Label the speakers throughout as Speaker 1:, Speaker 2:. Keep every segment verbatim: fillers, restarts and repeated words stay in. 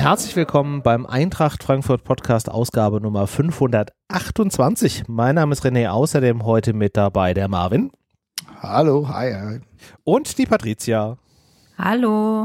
Speaker 1: Herzlich willkommen beim Eintracht Frankfurt Podcast Ausgabe Nummer fünfhundertachtundzwanzig. Mein Name ist René, außerdem heute mit dabei der Marvin.
Speaker 2: Hallo, hi, hi.
Speaker 1: Und die Patricia.
Speaker 3: Hallo.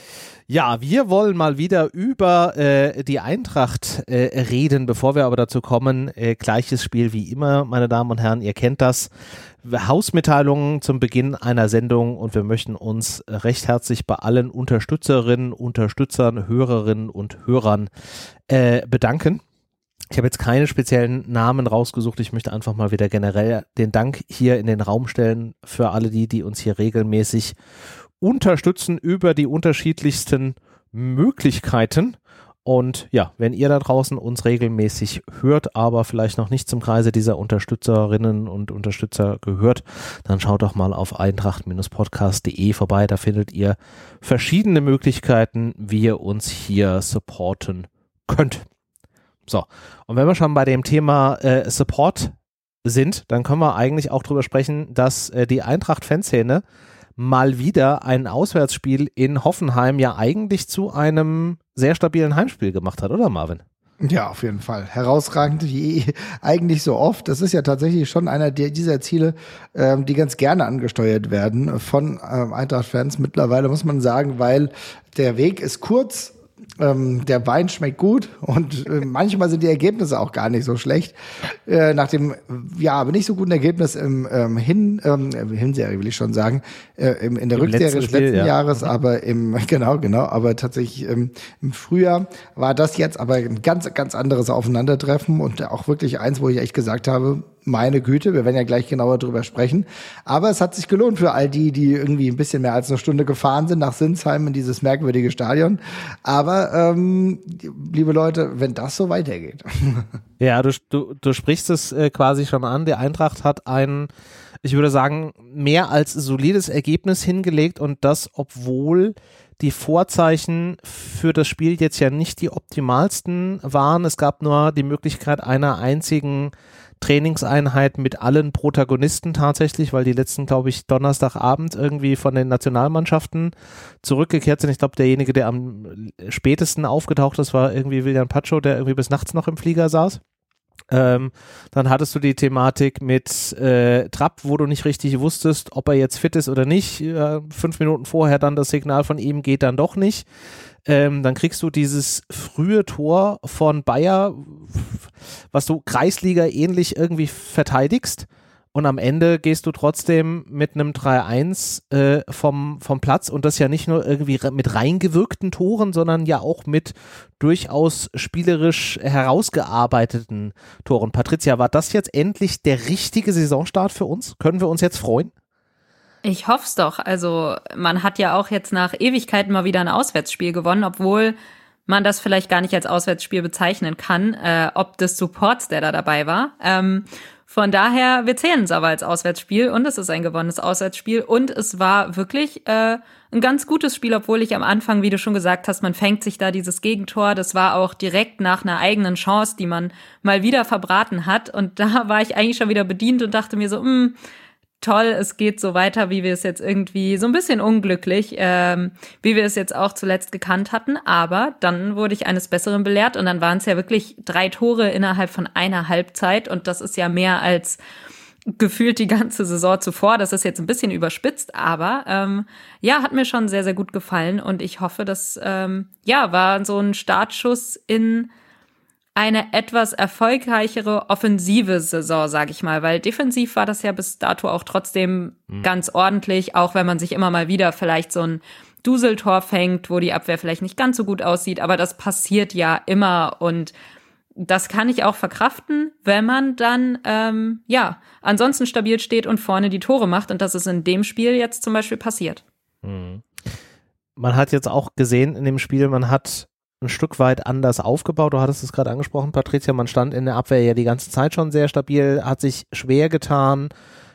Speaker 1: Ja, wir wollen mal wieder über äh, die Eintracht äh, reden, bevor wir aber dazu kommen, äh, gleiches Spiel wie immer, meine Damen und Herren, ihr kennt das, Hausmitteilungen zum Beginn einer Sendung und wir möchten uns recht herzlich bei allen Unterstützerinnen, Unterstützern, Hörerinnen und Hörern äh, bedanken. Ich habe jetzt keine speziellen Namen rausgesucht, ich möchte einfach mal wieder generell den Dank hier in den Raum stellen für alle die, die uns hier regelmäßig unterstützen über die unterschiedlichsten Möglichkeiten. Und ja, wenn ihr da draußen uns regelmäßig hört, aber vielleicht noch nicht zum Kreise dieser Unterstützerinnen und Unterstützer gehört, dann schaut doch mal auf eintracht Podcast punkt de vorbei. Da findet ihr verschiedene Möglichkeiten, wie ihr uns hier supporten könnt. So, und wenn wir schon bei dem Thema äh, Support sind, dann können wir eigentlich auch drüber sprechen, dass äh, die Eintracht-Fanszene mal wieder ein Auswärtsspiel in Hoffenheim ja eigentlich zu einem sehr stabilen Heimspiel gemacht hat, oder Marvin?
Speaker 2: Ja, auf jeden Fall. Herausragend, wie eigentlich so oft. Das ist ja tatsächlich schon einer dieser Ziele, ähm, die ganz gerne angesteuert werden von ähm, Eintracht-Fans mittlerweile, muss man sagen, weil der Weg ist kurz. Ähm, der Wein schmeckt gut und äh, manchmal sind die Ergebnisse auch gar nicht so schlecht. Äh, nach dem, ja, aber nicht so guten Ergebnis im ähm, Hin, ähm, Hinserie will ich schon sagen, äh, im, in der
Speaker 1: Im
Speaker 2: Rückserie
Speaker 1: letzten
Speaker 2: des
Speaker 1: Spiel,
Speaker 2: letzten
Speaker 1: ja.
Speaker 2: Jahres, aber im, genau, genau, aber tatsächlich ähm, im Frühjahr war das jetzt aber ein ganz, ganz anderes Aufeinandertreffen und auch wirklich eins, wo ich echt gesagt habe, meine Güte, wir werden ja gleich genauer drüber sprechen. Aber es hat sich gelohnt für all die, die irgendwie ein bisschen mehr als eine Stunde gefahren sind nach Sinsheim in dieses merkwürdige Stadion. Aber, ähm, liebe Leute, wenn das so weitergeht.
Speaker 1: Ja, du, du, du sprichst es äh, quasi schon an. Die Eintracht hat ein, ich würde sagen, mehr als solides Ergebnis hingelegt und das, obwohl die Vorzeichen für das Spiel jetzt ja nicht die optimalsten waren. Es gab nur die Möglichkeit einer einzigen Trainingseinheit mit allen Protagonisten tatsächlich, weil die letzten, glaube ich, Donnerstagabend irgendwie von den Nationalmannschaften zurückgekehrt sind. Ich glaube, derjenige, der am spätesten aufgetaucht ist, war irgendwie William Pacho, der irgendwie bis nachts noch im Flieger saß. Ähm, dann hattest du die Thematik mit äh, Trapp, wo du nicht richtig wusstest, ob er jetzt fit ist oder nicht. Äh, fünf Minuten vorher dann das Signal von ihm geht dann doch nicht. Ähm, dann kriegst du dieses frühe Tor von Bayer, was du Kreisliga ähnlich irgendwie verteidigst. Und am Ende gehst du trotzdem mit einem drei eins äh, vom, vom Platz und das ja nicht nur irgendwie mit reingewirkten Toren, sondern ja auch mit durchaus spielerisch herausgearbeiteten Toren. Patricia, war das jetzt endlich der richtige Saisonstart für uns? Können wir uns jetzt freuen?
Speaker 3: Ich hoff's doch. Also man hat ja auch jetzt nach Ewigkeiten mal wieder ein Auswärtsspiel gewonnen, obwohl man das vielleicht gar nicht als Auswärtsspiel bezeichnen kann, äh, ob des Supports, der da dabei war. Ähm, Von daher, wir zählen es aber als Auswärtsspiel und es ist ein gewonnenes Auswärtsspiel und es war wirklich äh, ein ganz gutes Spiel, obwohl ich am Anfang, wie du schon gesagt hast, man fängt sich da dieses Gegentor, das war auch direkt nach einer eigenen Chance, die man mal wieder verbraten hat und da war ich eigentlich schon wieder bedient und dachte mir so, mh, toll, es geht so weiter, wie wir es jetzt irgendwie, so ein bisschen unglücklich, ähm, wie wir es jetzt auch zuletzt gekannt hatten, aber dann wurde ich eines Besseren belehrt und dann waren es ja wirklich drei Tore innerhalb von einer Halbzeit und das ist ja mehr als gefühlt die ganze Saison zuvor, das ist jetzt ein bisschen überspitzt, aber ähm, ja, hat mir schon sehr, sehr gut gefallen und ich hoffe, dass, ähm, ja, war so ein Startschuss in eine etwas erfolgreichere offensive Saison, sag ich mal, weil defensiv war das ja bis dato auch trotzdem mhm. ganz ordentlich, auch wenn man sich immer mal wieder vielleicht so ein Duseltor fängt, wo die Abwehr vielleicht nicht ganz so gut aussieht, aber das passiert ja immer und das kann ich auch verkraften, wenn man dann, ähm, ja, ansonsten stabil steht und vorne die Tore macht und das ist in dem Spiel jetzt zum Beispiel passiert.
Speaker 1: Mhm. Man hat jetzt auch gesehen in dem Spiel, man hat ein Stück weit anders aufgebaut. Du hattest es gerade angesprochen, Patricia, man stand in der Abwehr ja die ganze Zeit schon sehr stabil, hat sich schwer getan,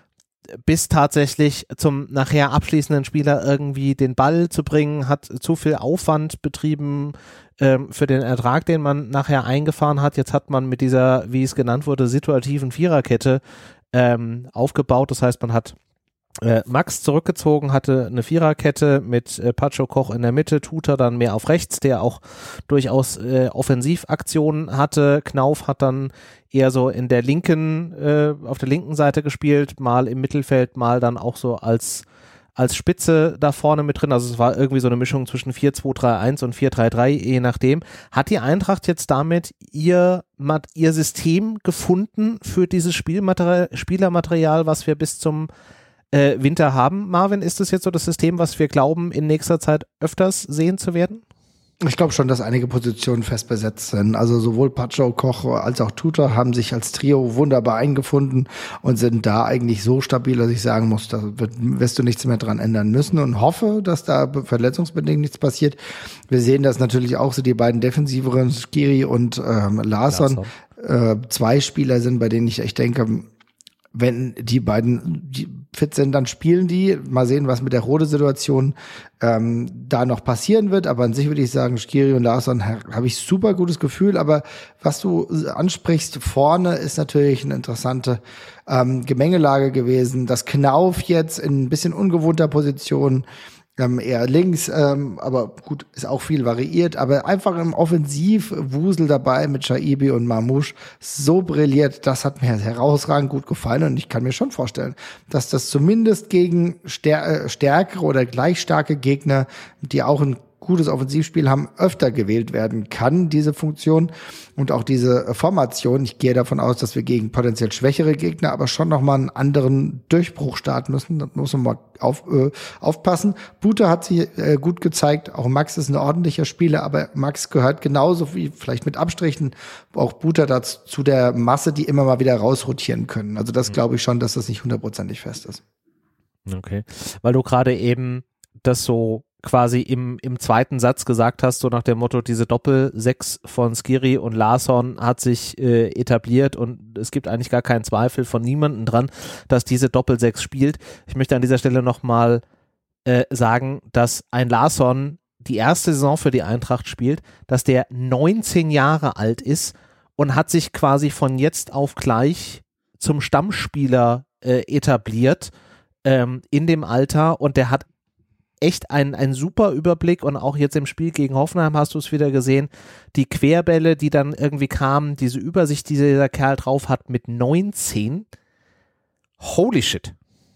Speaker 1: bis tatsächlich zum nachher abschließenden Spieler irgendwie den Ball zu bringen, hat zu viel Aufwand betrieben ähm, für den Ertrag, den man nachher eingefahren hat. Jetzt hat man mit dieser, wie es genannt wurde, situativen Viererkette ähm, aufgebaut. Das heißt, man hat Äh, Max zurückgezogen, hatte eine Viererkette mit äh, Pacho Koch in der Mitte, Tuta dann mehr auf rechts, der auch durchaus äh, Offensivaktionen hatte. Knauf hat dann eher so in der linken, äh, auf der linken Seite gespielt, mal im Mittelfeld, mal dann auch so als als Spitze da vorne mit drin. Also es war irgendwie so eine Mischung zwischen vier zwei drei eins und vier drei drei, je nachdem. Hat die Eintracht jetzt damit ihr, ihr System gefunden für dieses Spielmaterial, Spielermaterial, was wir bis zum Äh, Winter haben? Marvin, ist das jetzt so das System, was wir glauben, in nächster Zeit öfters sehen zu werden?
Speaker 2: Ich glaube schon, dass einige Positionen fest besetzt sind. Also sowohl Pacho, Koch als auch Tuta haben sich als Trio wunderbar eingefunden und sind da eigentlich so stabil, dass ich sagen muss, da wird, wirst du nichts mehr dran ändern müssen, und hoffe, dass da verletzungsbedingt nichts passiert. Wir sehen das natürlich auch, so die beiden defensiveren, Skiri und ähm, Larsson, äh, zwei Spieler sind, bei denen ich echt denke, wenn die beiden die fit sind, dann spielen die. Mal sehen, was mit der Rode-Situation ähm, da noch passieren wird. Aber an sich würde ich sagen, Skiri und Larsson habe ich super gutes Gefühl. Aber was du ansprichst, vorne ist natürlich eine interessante ähm, Gemengelage gewesen. Das Knauf jetzt in ein bisschen ungewohnter Position, Ähm, eher links, ähm, aber gut, ist auch viel variiert, aber einfach im Offensivwusel dabei mit Shaibi und Mamouche so brilliert, das hat mir herausragend gut gefallen, und ich kann mir schon vorstellen, dass das zumindest gegen stär- stärkere oder gleich starke Gegner, die auch ein gutes Offensivspiel haben, öfter gewählt werden kann, diese Funktion und auch diese Formation. Ich gehe davon aus, dass wir gegen potenziell schwächere Gegner aber schon nochmal einen anderen Durchbruch starten müssen. Da muss man mal auf, äh, aufpassen. Bute hat sich äh, gut gezeigt. Auch Max ist ein ordentlicher Spieler, aber Max gehört genauso wie vielleicht mit Abstrichen auch Bute dazu, zu der Masse, die immer mal wieder rausrotieren können. Also das glaube ich schon, dass das nicht hundertprozentig fest ist.
Speaker 1: Okay, weil du gerade eben das so quasi im, im zweiten Satz gesagt hast, so nach dem Motto, diese Doppel-Sechs von Skiri und Larsson hat sich äh, etabliert, und es gibt eigentlich gar keinen Zweifel von niemandem dran, dass diese Doppel-Sechs spielt. Ich möchte an dieser Stelle nochmal äh, sagen, dass ein Larsson die erste Saison für die Eintracht spielt, dass der neunzehn Jahre alt ist und hat sich quasi von jetzt auf gleich zum Stammspieler äh, etabliert ähm, in dem Alter, und der hat echt ein, ein super Überblick, und auch jetzt im Spiel gegen Hoffenheim hast du es wieder gesehen, die Querbälle, die dann irgendwie kamen, diese Übersicht, die dieser Kerl drauf hat mit neunzehn, holy shit.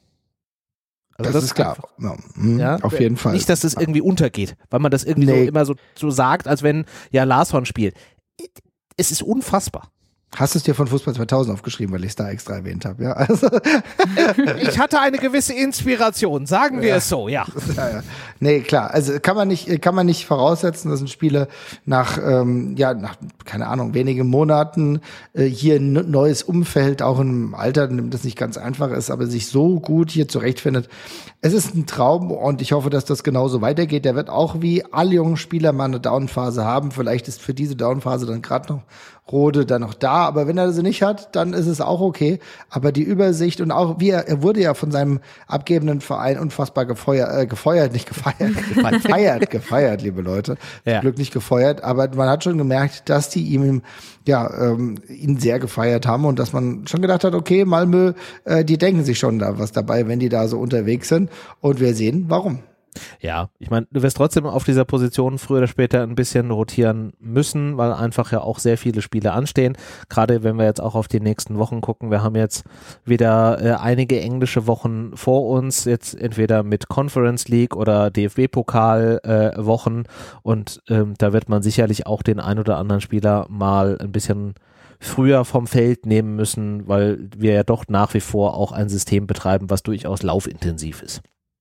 Speaker 2: Also das, das ist klar, ja, mh, ja, auf jeden Fall.
Speaker 1: Nicht, dass das irgendwie untergeht, weil man das irgendwie
Speaker 2: nee.
Speaker 1: so immer so, so sagt, als wenn ja Larsson spielt. Es ist unfassbar.
Speaker 2: Hast du es dir von Fußball zweitausend aufgeschrieben, weil ich es da extra erwähnt habe, ja? Also
Speaker 1: ich hatte eine gewisse Inspiration, sagen wir ja. es so, ja.
Speaker 2: ja, ja. Nee, klar, also kann man nicht, kann man nicht voraussetzen, dass ein Spieler nach, ähm, ja, nach, keine Ahnung, wenigen Monaten äh, hier ein neues Umfeld, auch im Alter, das nicht ganz einfach ist, aber sich so gut hier zurechtfindet. Es ist ein Traum, und ich hoffe, dass das genauso weitergeht. Der wird auch wie alle jungen Spieler mal eine Downphase haben. Vielleicht ist für diese Downphase dann gerade noch Rode dann noch da, aber wenn er sie nicht hat, dann ist es auch okay. Aber die Übersicht, und auch wie er, er wurde ja von seinem abgebenden Verein unfassbar gefeuert, äh, gefeuert, nicht gefeiert, gefeiert, gefeiert, liebe Leute. Ja. Zum Glück nicht gefeuert, aber man hat schon gemerkt, dass die ihm, ja, ähm, ihn sehr gefeiert haben, und dass man schon gedacht hat, okay, Malmö, äh, die denken sich schon da was dabei, wenn die da so unterwegs sind, und wir sehen, warum.
Speaker 1: Ja, ich meine, du wirst trotzdem auf dieser Position früher oder später ein bisschen rotieren müssen, weil einfach ja auch sehr viele Spiele anstehen. Gerade wenn wir jetzt auch auf die nächsten Wochen gucken, wir haben jetzt wieder äh, einige englische Wochen vor uns, jetzt entweder mit Conference League oder D F B-Pokal äh, Wochen, und ähm, da wird man sicherlich auch den ein oder anderen Spieler mal ein bisschen früher vom Feld nehmen müssen, weil wir ja doch nach wie vor auch ein System betreiben, was durchaus laufintensiv ist.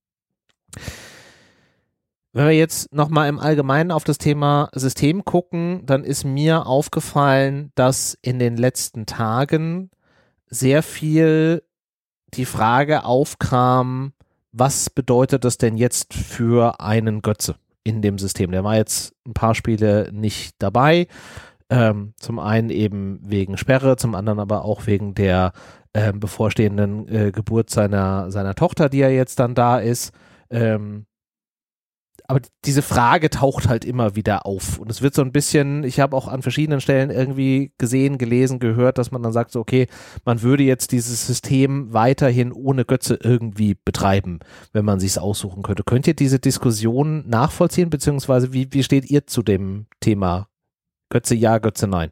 Speaker 1: Wenn wir jetzt nochmal im Allgemeinen auf das Thema System gucken, dann ist mir aufgefallen, dass in den letzten Tagen sehr viel die Frage aufkam, was bedeutet das denn jetzt für einen Götze in dem System? Der war jetzt ein paar Spiele nicht dabei, ähm, zum einen eben wegen Sperre, zum anderen aber auch wegen der äh, bevorstehenden äh, Geburt seiner, seiner Tochter, die ja jetzt dann da ist. Ähm, aber diese Frage taucht halt immer wieder auf und es wird so ein bisschen, ich habe auch an verschiedenen Stellen irgendwie gesehen, gelesen, gehört, dass man dann sagt so, okay, man würde jetzt dieses System weiterhin ohne Götze irgendwie betreiben, wenn man sich's aussuchen könnte. Könnt ihr diese Diskussion nachvollziehen, beziehungsweise wie, wie steht ihr zu dem Thema Götze ja, Götze nein?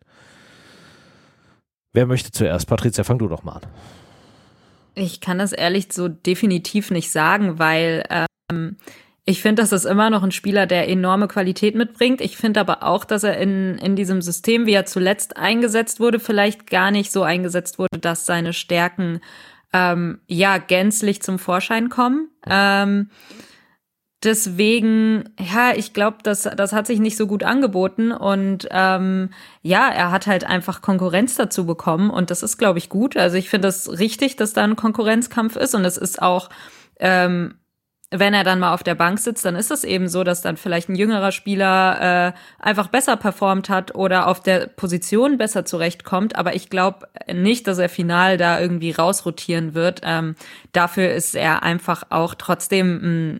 Speaker 1: Wer möchte zuerst? Patricia, fang du doch mal an.
Speaker 3: Ich kann das ehrlich so definitiv nicht sagen, weil ähm, ich finde, das ist immer noch ein Spieler, der enorme Qualität mitbringt. Ich finde aber auch, dass er in in diesem System, wie er zuletzt eingesetzt wurde, vielleicht gar nicht so eingesetzt wurde, dass seine Stärken ähm, ja gänzlich zum Vorschein kommen. Ähm, deswegen, ja, ich glaube, das das hat sich nicht so gut angeboten und ähm, ja, er hat halt einfach Konkurrenz dazu bekommen und das ist, glaube ich, gut. Also ich finde es richtig, dass da ein Konkurrenzkampf ist und es ist auch ähm, wenn er dann mal auf der Bank sitzt, dann ist es eben so, dass dann vielleicht ein jüngerer Spieler äh, einfach besser performt hat oder auf der Position besser zurechtkommt. Aber ich glaube nicht, dass er final da irgendwie rausrotieren wird. Ähm, dafür ist er einfach auch trotzdem ein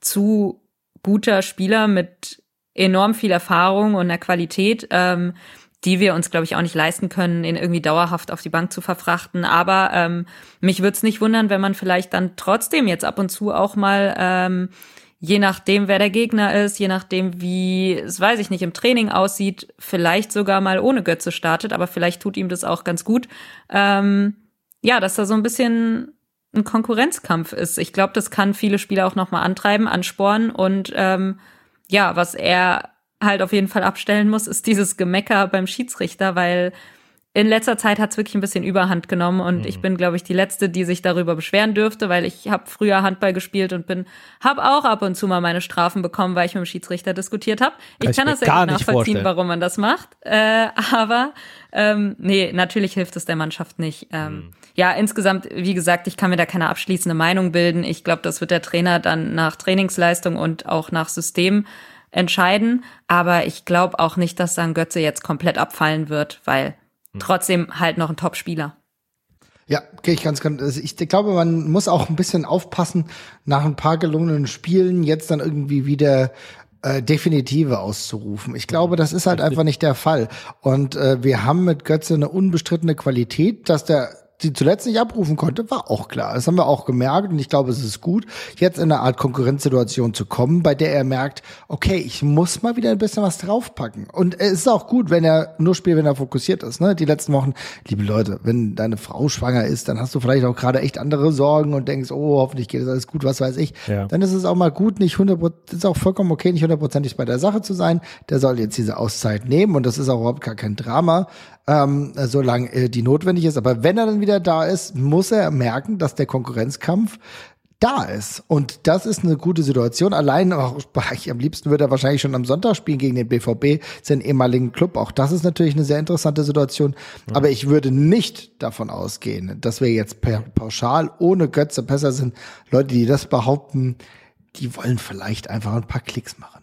Speaker 3: zu guter Spieler mit enorm viel Erfahrung und einer Qualität, ähm, die wir uns, glaube ich, auch nicht leisten können, ihn irgendwie dauerhaft auf die Bank zu verfrachten. Aber ähm, mich würde es nicht wundern, wenn man vielleicht dann trotzdem jetzt ab und zu auch mal, ähm, je nachdem, wer der Gegner ist, je nachdem, wie, das weiß ich nicht, im Training aussieht, vielleicht sogar mal ohne Götze startet. Aber vielleicht tut ihm das auch ganz gut. Ähm, ja, dass da so ein bisschen ein Konkurrenzkampf ist. Ich glaube, das kann viele Spieler auch noch mal antreiben, anspornen. Und ähm, ja, was er halt auf jeden Fall abstellen muss, ist dieses Gemecker beim Schiedsrichter, weil in letzter Zeit hat es wirklich ein bisschen Überhand genommen und mhm. ich bin, glaube ich, die Letzte, die sich darüber beschweren dürfte, weil ich habe früher Handball gespielt und bin, habe auch ab und zu mal meine Strafen bekommen, weil ich mit dem Schiedsrichter diskutiert habe. Ich kann, kann das ja nicht nachvollziehen, vorstellen. Warum man das macht, äh, aber ähm, nee, natürlich hilft es der Mannschaft nicht. Ähm, mhm. Ja, insgesamt, wie gesagt, ich kann mir da keine abschließende Meinung bilden. Ich glaube, das wird der Trainer dann nach Trainingsleistung und auch nach System entscheiden, aber ich glaube auch nicht, dass dann Götze jetzt komplett abfallen wird, weil hm. trotzdem halt noch ein Top-Spieler.
Speaker 2: Ja, okay, ich ganz, ganz, ich glaube, man muss auch ein bisschen aufpassen, nach ein paar gelungenen Spielen jetzt dann irgendwie wieder äh, Definitive auszurufen. Ich glaube, das ist halt einfach nicht der Fall. Und äh, wir haben mit Götze eine unbestrittene Qualität, dass der die zuletzt nicht abrufen konnte, war auch klar. Das haben wir auch gemerkt und ich glaube, es ist gut, jetzt in eine Art Konkurrenzsituation zu kommen, bei der er merkt, okay, ich muss mal wieder ein bisschen was draufpacken. Und es ist auch gut, wenn er nur spielt, wenn er fokussiert ist. Ne? Die letzten Wochen, liebe Leute, wenn deine Frau schwanger ist, dann hast du vielleicht auch gerade echt andere Sorgen und denkst, oh, hoffentlich geht es alles gut, was weiß ich. Ja. Dann ist es auch mal gut, nicht hundert Prozent, ist auch vollkommen okay, nicht hundertprozentig bei der Sache zu sein. Der soll jetzt diese Auszeit nehmen und das ist auch überhaupt gar kein Drama. Ähm, solange äh, die notwendig ist. Aber wenn er dann wieder da ist, muss er merken, dass der Konkurrenzkampf da ist. Und das ist eine gute Situation. Allein auch, ich, am liebsten würde er wahrscheinlich schon am Sonntag spielen gegen den B V B, seinen ehemaligen Club. Auch das ist natürlich eine sehr interessante Situation. Mhm. Aber ich würde nicht davon ausgehen, dass wir jetzt per, pauschal ohne Götze besser sind. Leute, die das behaupten, die wollen vielleicht einfach ein paar Klicks machen.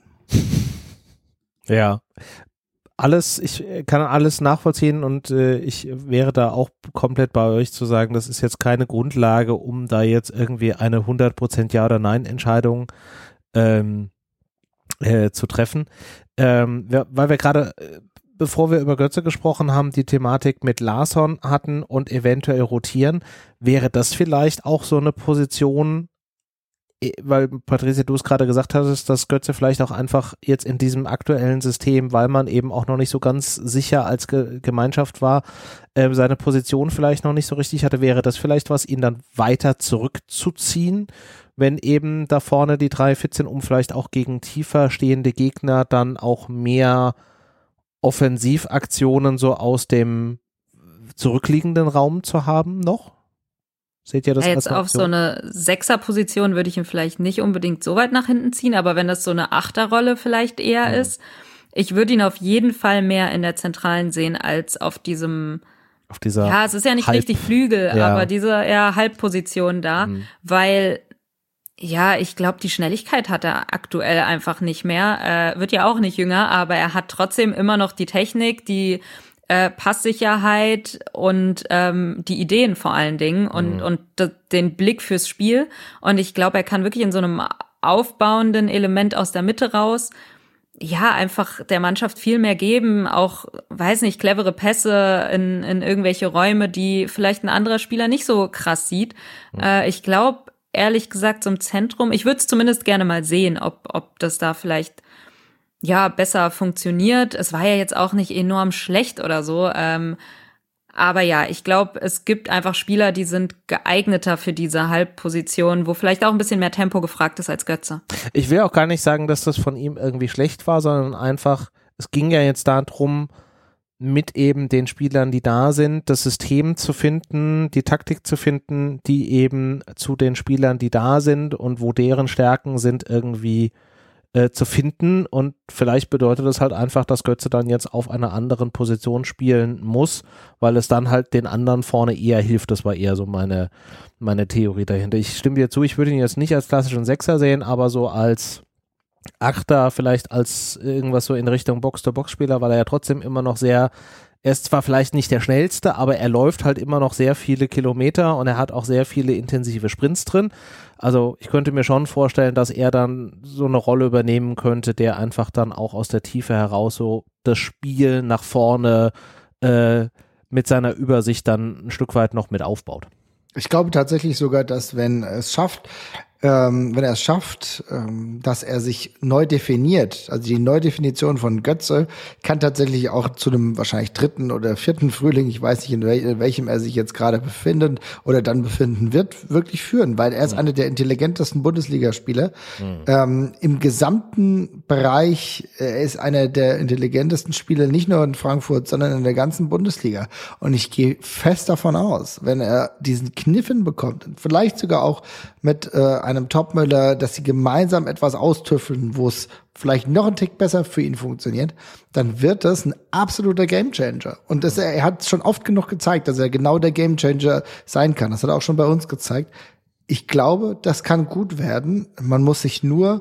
Speaker 1: Ja. Alles, ich kann alles nachvollziehen und äh, ich wäre da auch komplett bei euch zu sagen, das ist jetzt keine Grundlage, um da jetzt irgendwie eine hundert Prozent Ja- oder Nein-Entscheidung ähm, äh, zu treffen. Ähm, wir, weil wir gerade, äh, bevor wir über Götze gesprochen haben, die Thematik mit Larsson hatten und eventuell rotieren, wäre das vielleicht auch so eine Position, weil Patricia, du es gerade gesagt hattest, dass Götze vielleicht auch einfach jetzt in diesem aktuellen System, weil man eben auch noch nicht so ganz sicher als Ge- Gemeinschaft war, äh, seine Position vielleicht noch nicht so richtig hatte, wäre das vielleicht was, ihn dann weiter zurückzuziehen, wenn eben da vorne die drei fit sind, um vielleicht auch gegen tiefer stehende Gegner dann auch mehr Offensivaktionen so aus dem zurückliegenden Raum zu haben noch? Seht ihr das?
Speaker 3: Ja, jetzt auf so eine Sechser-Position würde ich ihn vielleicht nicht unbedingt so weit nach hinten ziehen, aber wenn das so eine Achterrolle vielleicht eher mhm. ist, ich würde ihn auf jeden Fall mehr in der Zentralen sehen als auf diesem,
Speaker 1: auf dieser
Speaker 3: ja, es ist ja nicht Halb, richtig Flügel, ja. aber diese eher Halbposition da, mhm. weil, ja, ich glaube, die Schnelligkeit hat er aktuell einfach nicht mehr, äh, wird ja auch nicht jünger, aber er hat trotzdem immer noch die Technik, die Äh, Passsicherheit und ähm, die Ideen vor allen Dingen und, mhm. und d- den Blick fürs Spiel. Und ich glaube, er kann wirklich in so einem aufbauenden Element aus der Mitte raus, ja, einfach der Mannschaft viel mehr geben, auch, weiß nicht, clevere Pässe in, in irgendwelche Räume, die vielleicht ein anderer Spieler nicht so krass sieht. Mhm. Äh, ich glaube, ehrlich gesagt, zum Zentrum, ich würde es zumindest gerne mal sehen, ob, ob das da vielleicht ja besser funktioniert. Es war ja jetzt auch nicht enorm schlecht oder so, ähm, aber ja, ich glaube, es gibt einfach Spieler, die sind geeigneter für diese Halbposition, wo vielleicht auch ein bisschen mehr Tempo gefragt ist als Götze.
Speaker 1: Ich will auch gar nicht sagen, dass das von ihm irgendwie schlecht war, sondern einfach, es ging ja jetzt darum, mit eben den Spielern, die da sind, das System zu finden, die Taktik zu finden, die eben zu den Spielern, die da sind und wo deren Stärken sind, irgendwie äh, zu finden. Und vielleicht bedeutet das halt einfach, dass Götze dann jetzt auf einer anderen Position spielen muss, weil es dann halt den anderen vorne eher hilft. Das war eher so meine, meine Theorie dahinter. Ich stimme dir zu, ich würde ihn jetzt nicht als klassischen Sechser sehen, aber so als Achter, vielleicht als irgendwas so in Richtung Box-to-Box-Spieler, weil er ja trotzdem immer noch sehr, er ist zwar vielleicht nicht der schnellste, aber er läuft halt immer noch sehr viele Kilometer und er hat auch sehr viele intensive Sprints drin. Also ich könnte mir schon vorstellen, dass er dann so eine Rolle übernehmen könnte, der einfach dann auch aus der Tiefe heraus so das Spiel nach vorne äh, mit seiner Übersicht dann ein Stück weit noch mit aufbaut.
Speaker 2: Ich glaube tatsächlich sogar, dass wenn es schafft, ähm, wenn er es schafft, ähm, dass er sich neu definiert, also die Neudefinition von Götze kann tatsächlich auch zu einem wahrscheinlich dritten oder vierten Frühling, ich weiß nicht, in, wel- in welchem er sich jetzt gerade befindet oder dann befinden wird, wirklich führen, weil er ist mhm. einer der intelligentesten Bundesligaspieler. Mhm. Ähm, im gesamten Bereich, er ist einer der intelligentesten Spieler, nicht nur in Frankfurt, sondern in der ganzen Bundesliga. Und ich gehe fest davon aus, wenn er diesen Kniff hinbekommt, vielleicht sogar auch mit äh, einem Topmöller, dass sie gemeinsam etwas austüffeln, wo es vielleicht noch ein Tick besser für ihn funktioniert, dann wird das ein absoluter Gamechanger. Und das, er hat schon oft genug gezeigt, dass er genau der Gamechanger sein kann. Das hat er auch schon bei uns gezeigt. Ich glaube, das kann gut werden. Man muss sich nur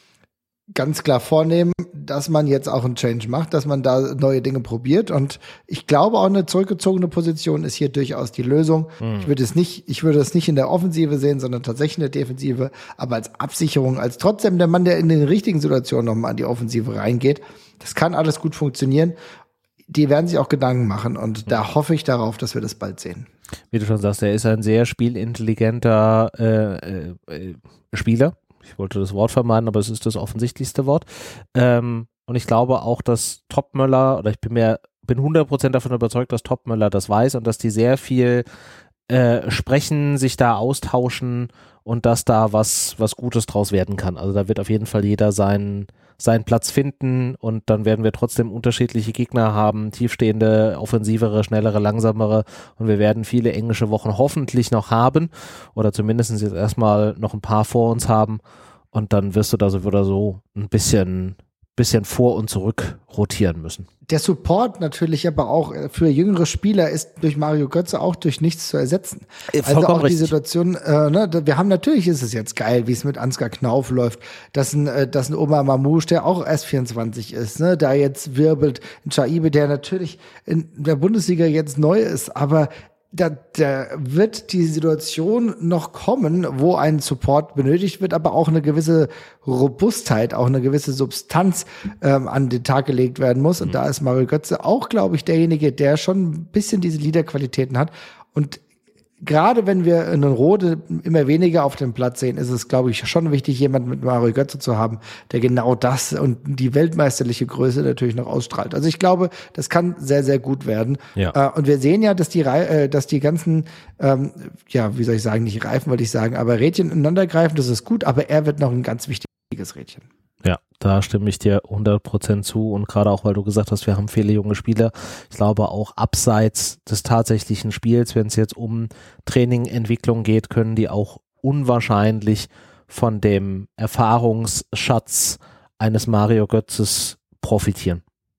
Speaker 2: ganz klar vornehmen, dass man jetzt auch einen Change macht, dass man da neue Dinge probiert. Und ich glaube, auch eine zurückgezogene Position ist hier durchaus die Lösung. Mhm. Ich würde es nicht, ich würde es nicht in der Offensive sehen, sondern tatsächlich in der Defensive, aber als Absicherung, als trotzdem der Mann, der in den richtigen Situationen nochmal an die Offensive reingeht. Das kann alles gut funktionieren. Die werden sich auch Gedanken machen und mhm. da hoffe ich darauf, dass wir das bald sehen.
Speaker 1: Wie du schon sagst, er ist ein sehr spielintelligenter äh, äh, Spieler. Ich wollte das Wort vermeiden, aber es ist das offensichtlichste Wort. Ähm, und ich glaube auch, dass Topmöller, oder ich bin mir, bin hundert Prozent davon überzeugt, dass Topmöller das weiß und dass die sehr viel äh, sprechen, sich da austauschen und dass da was, was Gutes draus werden kann. Also da wird auf jeden Fall jeder seinen, seinen Platz finden und dann werden wir trotzdem unterschiedliche Gegner haben, tiefstehende, offensivere, schnellere, langsamere und wir werden viele englische Wochen hoffentlich noch haben oder zumindest jetzt erstmal noch ein paar vor uns haben und dann wirst du da so oder so ein bisschen bisschen vor und zurück rotieren müssen.
Speaker 2: Der Support natürlich aber auch für jüngere Spieler ist durch Mario Götze auch durch nichts zu ersetzen.
Speaker 1: Vollkommen
Speaker 2: also auch
Speaker 1: richtig.
Speaker 2: die Situation, äh, ne, wir haben natürlich, ist es jetzt geil, wie es mit Ansgar Knauf läuft, dass ein, äh, dass ein Omar Mamouche, der auch erst vierundzwanzig ist, ne, da jetzt wirbelt, ein Schaibe, der natürlich in der Bundesliga jetzt neu ist, aber Da, da wird die Situation noch kommen, wo ein Support benötigt wird, aber auch eine gewisse Robustheit, auch eine gewisse Substanz ähm, an den Tag gelegt werden muss. Und mhm. da ist Mario Götze auch, glaube ich, derjenige, der schon ein bisschen diese Leaderqualitäten hat. Und gerade wenn wir in Rode immer weniger auf dem Platz sehen, ist es, glaube ich, schon wichtig, jemanden mit Mario Götze zu haben, der genau das und die weltmeisterliche Größe natürlich noch ausstrahlt. Also ich glaube, das kann sehr, sehr gut werden.
Speaker 1: Ja.
Speaker 2: Äh, und wir sehen ja, dass die, äh, dass die ganzen, ähm, ja, wie soll ich sagen, nicht Reifen, wollte ich sagen, aber Rädchen ineinander greifen, das ist gut, aber er wird noch ein ganz wichtiges Rädchen.
Speaker 1: Ja, da stimme ich dir hundert Prozent zu und gerade auch, weil du gesagt hast, wir haben viele junge Spieler. Ich glaube auch abseits des tatsächlichen Spiels, wenn es jetzt um Training, Entwicklung geht, können die auch unwahrscheinlich von dem Erfahrungsschatz eines Mario Götzes profitieren.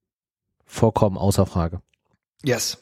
Speaker 1: Vollkommen außer Frage.
Speaker 2: Yes.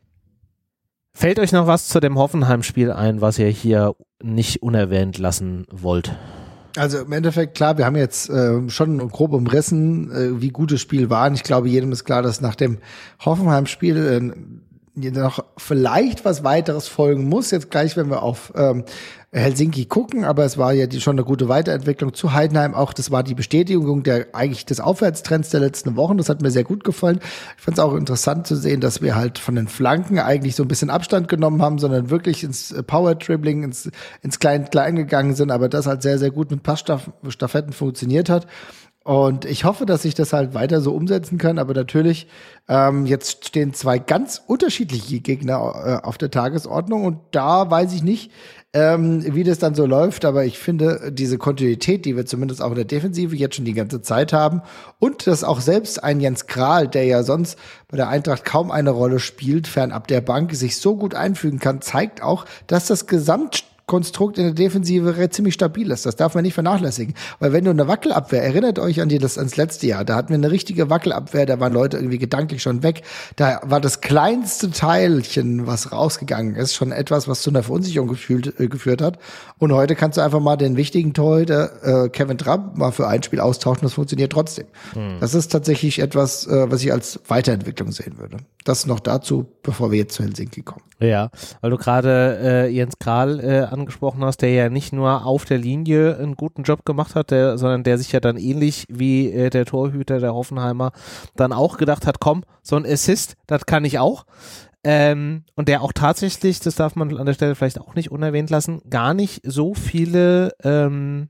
Speaker 1: Fällt euch noch was zu dem Hoffenheim-Spiel ein, was ihr hier nicht unerwähnt lassen wollt?
Speaker 2: Also im Endeffekt, klar, wir haben jetzt äh, schon grob umrissen, äh, wie gut das Spiel war. Und ich glaube, jedem ist klar, dass nach dem Hoffenheim-Spiel, äh, noch vielleicht was weiteres folgen muss, jetzt gleich, wenn wir auf ähm, Helsinki gucken, aber es war ja die, schon eine gute Weiterentwicklung zu Heidenheim auch, das war die Bestätigung der eigentlich des Aufwärtstrends der letzten Wochen, das hat mir sehr gut gefallen. Ich fand es auch interessant zu sehen, dass wir halt von den Flanken eigentlich so ein bisschen Abstand genommen haben, sondern wirklich ins Power-Dribbling, ins, ins Klein-Klein gegangen sind, aber das halt sehr, sehr gut mit Passstaffetten funktioniert hat. Und ich hoffe, dass ich das halt weiter so umsetzen kann. Aber natürlich, ähm, jetzt stehen zwei ganz unterschiedliche Gegner äh, auf der Tagesordnung. Und da weiß ich nicht, ähm, wie das dann so läuft. Aber ich finde, diese Kontinuität, die wir zumindest auch in der Defensive jetzt schon die ganze Zeit haben. Und dass auch selbst ein Jens Kral, der ja sonst bei der Eintracht kaum eine Rolle spielt, fernab der Bank, sich so gut einfügen kann, zeigt auch, dass das Gesamt Konstrukt in der Defensive ziemlich stabil ist. Das darf man nicht vernachlässigen. Weil wenn du eine Wackelabwehr, erinnert euch an die, das, ans letzte Jahr, da hatten wir eine richtige Wackelabwehr, da waren Leute irgendwie gedanklich schon weg. Da war das kleinste Teilchen, was rausgegangen ist, schon etwas, was zu einer Verunsicherung gefühlt, äh, geführt hat. Und heute kannst du einfach mal den wichtigen Torhüter, äh, Kevin Trapp, mal für ein Spiel austauschen, das funktioniert trotzdem. Hm. Das ist tatsächlich etwas, äh, was ich als Weiterentwicklung sehen würde. Das noch dazu, bevor wir jetzt zu Helsinki kommen.
Speaker 1: Ja, weil du gerade äh, Jens Kral äh, angesprochen hast, der ja nicht nur auf der Linie einen guten Job gemacht hat, der, sondern der sich ja dann ähnlich wie äh, der Torhüter der Hoffenheimer dann auch gedacht hat, komm, so ein Assist, das kann ich auch. Ähm, und der auch tatsächlich, das darf man an der Stelle vielleicht auch nicht unerwähnt lassen, gar nicht so viele ähm,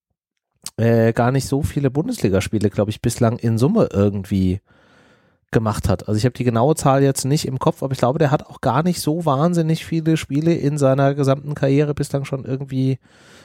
Speaker 1: äh, gar nicht so viele Bundesligaspiele, glaube ich, bislang in Summe irgendwie gemacht hat. Also ich habe die genaue Zahl jetzt nicht im Kopf, aber ich glaube, der hat auch gar nicht so wahnsinnig viele Spiele in seiner gesamten Karriere bislang schon irgendwie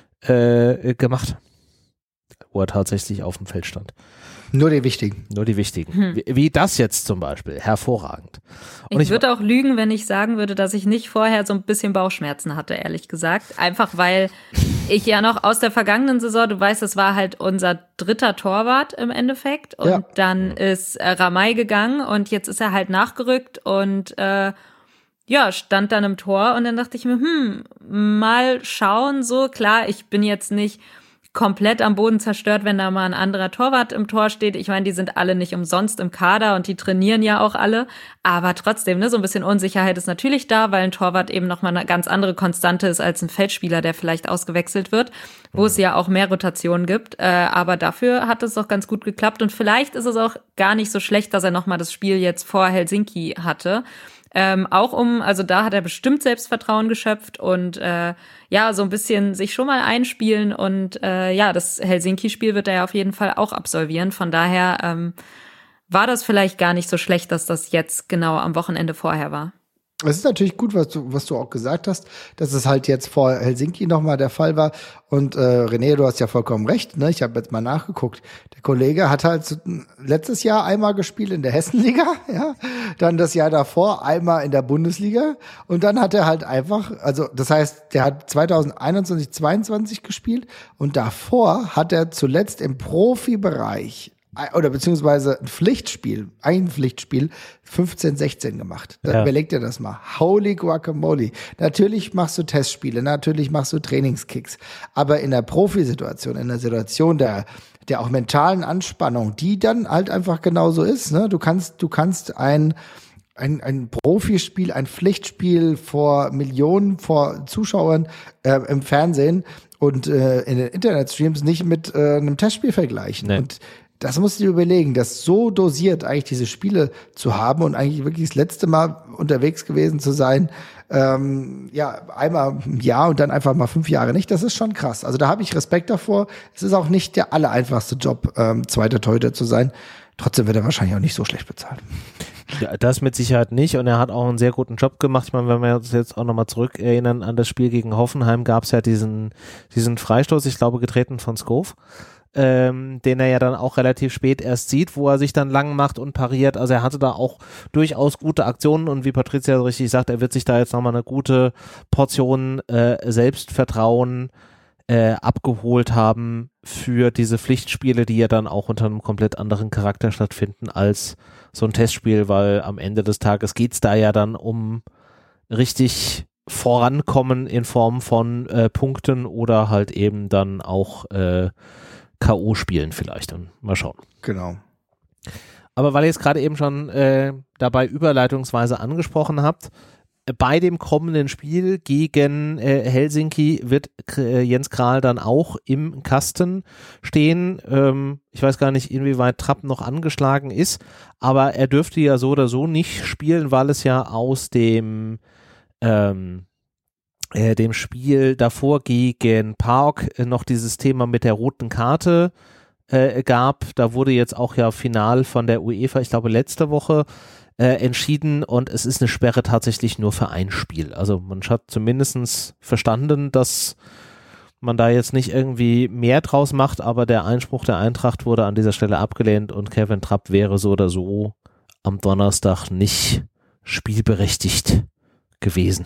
Speaker 1: äh, gemacht, wo er tatsächlich auf dem Feld stand.
Speaker 2: Nur die wichtigen.
Speaker 1: Nur die wichtigen. Hm. Wie, wie das jetzt zum Beispiel. Hervorragend.
Speaker 3: Und ich, ich würde auch lügen, wenn ich sagen würde, dass ich nicht vorher so ein bisschen Bauchschmerzen hatte, ehrlich gesagt. Einfach weil ich ja noch aus der vergangenen Saison, du weißt, es war halt unser dritter Torwart im Endeffekt. Und ja. dann ist äh, Ramay gegangen und jetzt ist er halt nachgerückt und äh, ja, stand dann im Tor. Und dann dachte ich mir, hm, mal schauen, so klar, ich bin jetzt nicht komplett am Boden zerstört, wenn da mal ein anderer Torwart im Tor steht. Ich meine, die sind alle nicht umsonst im Kader und die trainieren ja auch alle. Aber trotzdem, ne, so ein bisschen Unsicherheit ist natürlich da, weil ein Torwart eben nochmal eine ganz andere Konstante ist als ein Feldspieler, der vielleicht ausgewechselt wird, wo es ja auch mehr Rotationen gibt. Äh, aber dafür hat es auch ganz gut geklappt. Und vielleicht ist es auch gar nicht so schlecht, dass er nochmal das Spiel jetzt vor Helsinki hatte. Ähm, auch um, also da hat er bestimmt Selbstvertrauen geschöpft und äh, ja, so ein bisschen sich schon mal einspielen und äh, ja, das Helsinki-Spiel wird er ja auf jeden Fall auch absolvieren. Von daher ähm, war das vielleicht gar nicht so schlecht, dass das jetzt genau am Wochenende vorher war.
Speaker 2: Es ist natürlich gut, was du, was du auch gesagt hast, dass es halt jetzt vor Helsinki nochmal der Fall war. Und äh, René, du hast ja vollkommen recht, ne? Ich habe jetzt mal nachgeguckt. Der Kollege hat halt letztes Jahr einmal gespielt in der Hessenliga, ja, dann das Jahr davor einmal in der Bundesliga und dann hat er halt einfach, also das heißt, der hat zwanzig einundzwanzig, zweiundzwanzig gespielt und davor hat er zuletzt im Profibereich oder beziehungsweise ein Pflichtspiel, ein Pflichtspiel, fünfzehn, sechzehn gemacht. Dann ja. Überleg dir das mal. Holy guacamole. Natürlich machst du Testspiele, natürlich machst du Trainingskicks, aber in der Profisituation, in der Situation der der auch mentalen Anspannung, die dann halt einfach genauso ist, ne? Du kannst, du kannst ein Ein, ein Profispiel, ein Pflichtspiel vor Millionen, vor Zuschauern äh, im Fernsehen und äh, in den Internetstreams nicht mit äh, einem Testspiel vergleichen. Nee. Und das musst du dir überlegen, das so dosiert eigentlich diese Spiele zu haben und eigentlich wirklich das letzte Mal unterwegs gewesen zu sein, ähm, ja, einmal im Jahr und dann einfach mal fünf Jahre nicht, das ist schon krass. Also da habe ich Respekt davor. Es ist auch nicht der allereinfachste Job, ähm, zweiter Torhüter zu sein. Trotzdem wird er wahrscheinlich auch nicht so schlecht bezahlt.
Speaker 1: Ja, das mit Sicherheit nicht und er hat auch einen sehr guten Job gemacht. Ich meine, wenn wir uns jetzt auch nochmal zurückerinnern an das Spiel gegen Hoffenheim, gab es ja diesen, diesen Freistoß, ich glaube getreten von Skov, ähm, den er ja dann auch relativ spät erst sieht, wo er sich dann lang macht und pariert. Also er hatte da auch durchaus gute Aktionen und wie Patricia so richtig sagt, er wird sich da jetzt nochmal eine gute Portion äh, Selbstvertrauen äh, abgeholt haben für diese Pflichtspiele, die ja dann auch unter einem komplett anderen Charakter stattfinden als so ein Testspiel, weil am Ende des Tages geht's da ja dann um richtig Vorankommen in Form von äh, Punkten oder halt eben dann auch äh, K O spielen vielleicht und mal schauen.
Speaker 2: Genau.
Speaker 1: Aber weil ihr es gerade eben schon äh, dabei überleitungsweise angesprochen habt, bei dem kommenden Spiel gegen äh, Helsinki wird äh, Jens Kral dann auch im Kasten stehen. Ähm, ich weiß gar nicht, inwieweit Trapp noch angeschlagen ist, aber er dürfte ja so oder so nicht spielen, weil es ja aus dem ähm, äh, dem Spiel davor gegen Park äh, noch dieses Thema mit der roten Karte äh, gab. Da wurde jetzt auch ja final von der UEFA, ich glaube letzte Woche, Äh, entschieden und es ist eine Sperre tatsächlich nur für ein Spiel. Also man hat zumindest verstanden, dass man da jetzt nicht irgendwie mehr draus macht, aber der Einspruch der Eintracht wurde an dieser Stelle abgelehnt und Kevin Trapp wäre so oder so am Donnerstag nicht spielberechtigt gewesen.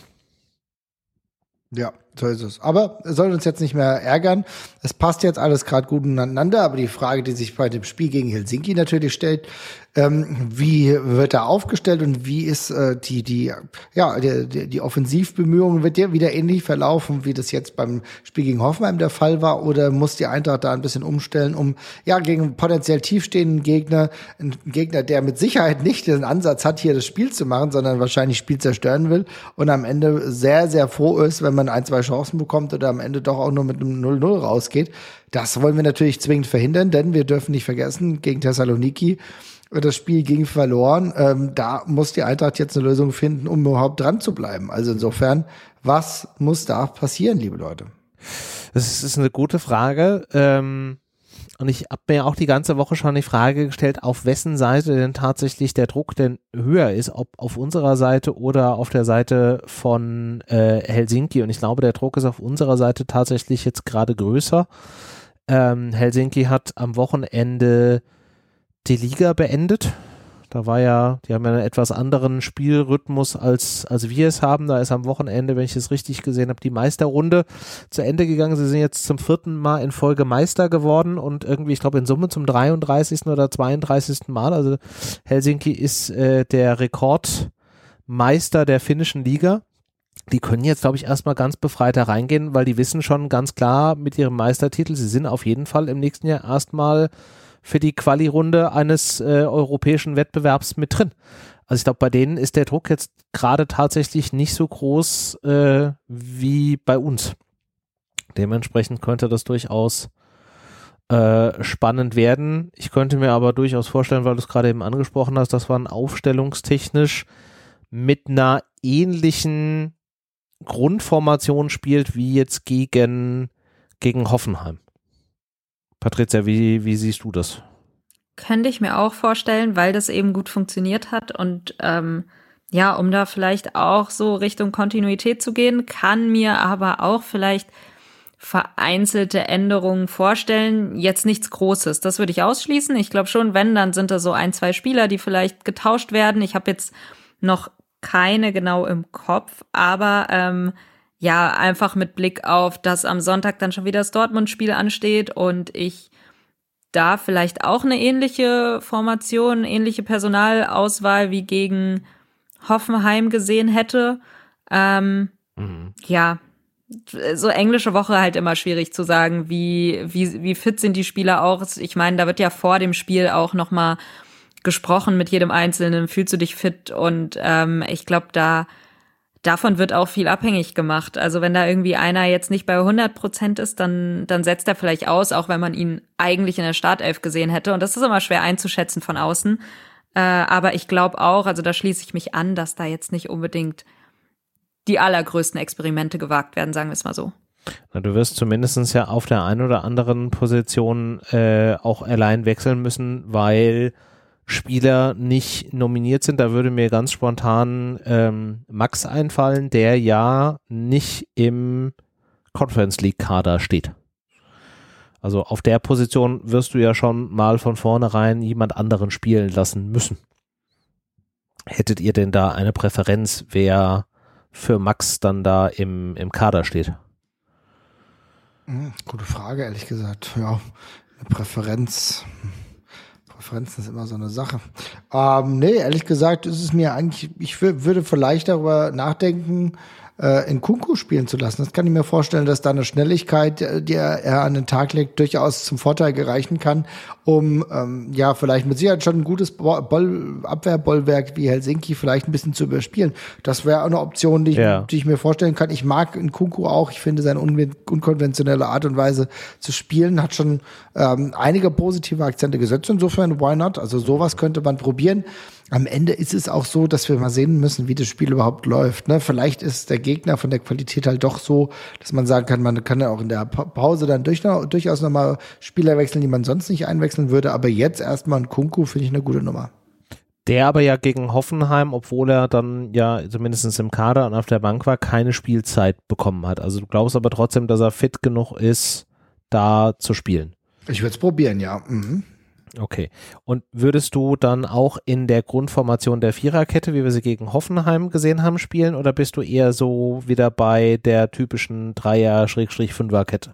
Speaker 2: Ja, so ist es. Aber es soll uns jetzt nicht mehr ärgern. Es passt jetzt alles gerade gut ineinander, aber die Frage, die sich bei dem Spiel gegen Helsinki natürlich stellt, ähm, wie wird er aufgestellt und wie ist äh, die die ja die, die, die Offensivbemühungen, wird der wieder ähnlich verlaufen, wie das jetzt beim Spiel gegen Hoffenheim der Fall war, oder muss die Eintracht da ein bisschen umstellen, um ja gegen potenziell tiefstehenden Gegner, einen Gegner, der mit Sicherheit nicht den Ansatz hat, hier das Spiel zu machen, sondern wahrscheinlich Spiel zerstören will und am Ende sehr, sehr froh ist, wenn man ein, zwei Chancen bekommt oder am Ende doch auch nur mit einem null null rausgeht. Das wollen wir natürlich zwingend verhindern, denn wir dürfen nicht vergessen, gegen Thessaloniki das Spiel ging verloren. Ähm, da muss die Eintracht jetzt eine Lösung finden, um überhaupt dran zu bleiben. Also insofern, was muss da passieren, liebe Leute?
Speaker 1: Das ist eine gute Frage. Ähm, und ich habe mir auch die ganze Woche schon die Frage gestellt, auf wessen Seite denn tatsächlich der Druck denn höher ist, ob auf unserer Seite oder auf der Seite von äh, Helsinki. Und ich glaube, der Druck ist auf unserer Seite tatsächlich jetzt gerade größer. Ähm, Helsinki hat am Wochenende die Liga beendet. Da war ja, die haben ja einen etwas anderen Spielrhythmus als, als wir es haben. Da ist am Wochenende, wenn ich es richtig gesehen habe, die Meisterrunde zu Ende gegangen. Sie sind jetzt zum vierten Mal in Folge Meister geworden und irgendwie, ich glaube, in Summe zum dreiunddreißigsten oder zweiunddreißigsten Mal. Also Helsinki ist äh, der Rekordmeister der finnischen Liga. Die können jetzt, glaube ich, erstmal ganz befreit hereingehen, weil die wissen schon ganz klar mit ihrem Meistertitel, sie sind auf jeden Fall im nächsten Jahr erstmal für die Quali-Runde eines äh, europäischen Wettbewerbs mit drin. Also ich glaube, bei denen ist der Druck jetzt gerade tatsächlich nicht so groß äh, wie bei uns. Dementsprechend könnte das durchaus äh, spannend werden. Ich könnte mir aber durchaus vorstellen, weil du es gerade eben angesprochen hast, dass man aufstellungstechnisch mit einer ähnlichen Grundformation spielt wie jetzt gegen, gegen Hoffenheim. Patricia, wie, wie siehst du das?
Speaker 3: Könnte ich mir auch vorstellen, weil das eben gut funktioniert hat und ähm, ja, um da vielleicht auch so Richtung Kontinuität zu gehen, kann mir aber auch vielleicht vereinzelte Änderungen vorstellen. Jetzt nichts Großes, das würde ich ausschließen. Ich glaube schon, wenn, dann sind da so ein, zwei Spieler, die vielleicht getauscht werden. Ich habe jetzt noch keine genau im Kopf, aber ähm, ja, einfach mit Blick auf, dass am Sonntag dann schon wieder das Dortmund-Spiel ansteht und ich da vielleicht auch eine ähnliche Formation, ähnliche Personalauswahl wie gegen Hoffenheim gesehen hätte. Ähm, mhm. Ja, so englische Woche halt immer schwierig zu sagen, wie, wie, wie fit sind die Spieler auch. Ich meine, da wird ja vor dem Spiel auch nochmal gesprochen mit jedem Einzelnen, fühlst du dich fit? Und ähm, ich glaube, da davon wird auch viel abhängig gemacht. Also wenn da irgendwie einer jetzt nicht bei hundert Prozent ist, dann, dann setzt er vielleicht aus, auch wenn man ihn eigentlich in der Startelf gesehen hätte. Und das ist immer schwer einzuschätzen von außen. Äh, aber ich glaube auch, also da schließe ich mich an, dass da jetzt nicht unbedingt die allergrößten Experimente gewagt werden, sagen wir es mal so.
Speaker 1: Na, du wirst zumindest ja auf der einen oder anderen Position äh, auch allein wechseln müssen, weil Spieler nicht nominiert sind. Da würde mir ganz spontan ähm, Max einfallen, der ja nicht im Conference League Kader steht. Also auf der Position wirst du ja schon mal von vornherein jemand anderen spielen lassen müssen. Hättet ihr denn da eine Präferenz, wer für Max dann da im, im Kader steht?
Speaker 2: Hm, gute Frage, ehrlich gesagt. Ja, eine Präferenz... Präferenzen ist immer so eine Sache. Ähm, nee, ehrlich gesagt ist es mir eigentlich, ich w- würde vielleicht darüber nachdenken, äh, Nkunku spielen zu lassen. Das kann ich mir vorstellen, dass da eine Schnelligkeit, die er, er an den Tag legt, durchaus zum Vorteil gereichen kann, um ähm, ja vielleicht mit Sicherheit schon ein gutes Boll- Abwehrbollwerk wie Helsinki vielleicht ein bisschen zu überspielen. Das wäre eine Option, die ich,
Speaker 1: ja.
Speaker 2: die ich mir vorstellen kann. Ich mag Nkunku auch. Ich finde seine un- unkonventionelle Art und Weise zu spielen hat schon ähm, einige positive Akzente gesetzt. Insofern, why not? Also sowas könnte man probieren. Am Ende ist es auch so, dass wir mal sehen müssen, wie das Spiel überhaupt läuft. Ne? Vielleicht ist der Gegner von der Qualität halt doch so, dass man sagen kann, man kann ja auch in der Pa- Pause dann durch, durchaus nochmal Spieler wechseln, die man sonst nicht einwechseln würde. Aber jetzt erstmal ein Nkunku finde ich eine gute Nummer.
Speaker 1: Der aber ja gegen Hoffenheim, obwohl er dann ja zumindest im Kader und auf der Bank war, keine Spielzeit bekommen hat. Also du glaubst aber trotzdem, dass er fit genug ist, da zu spielen.
Speaker 2: Ich würde es probieren, ja. Mhm.
Speaker 1: Okay. Und würdest du dann auch in der Grundformation der Viererkette, wie wir sie gegen Hoffenheim gesehen haben, spielen, oder bist du eher so wieder bei der typischen Dreier-Fünfer-Kette?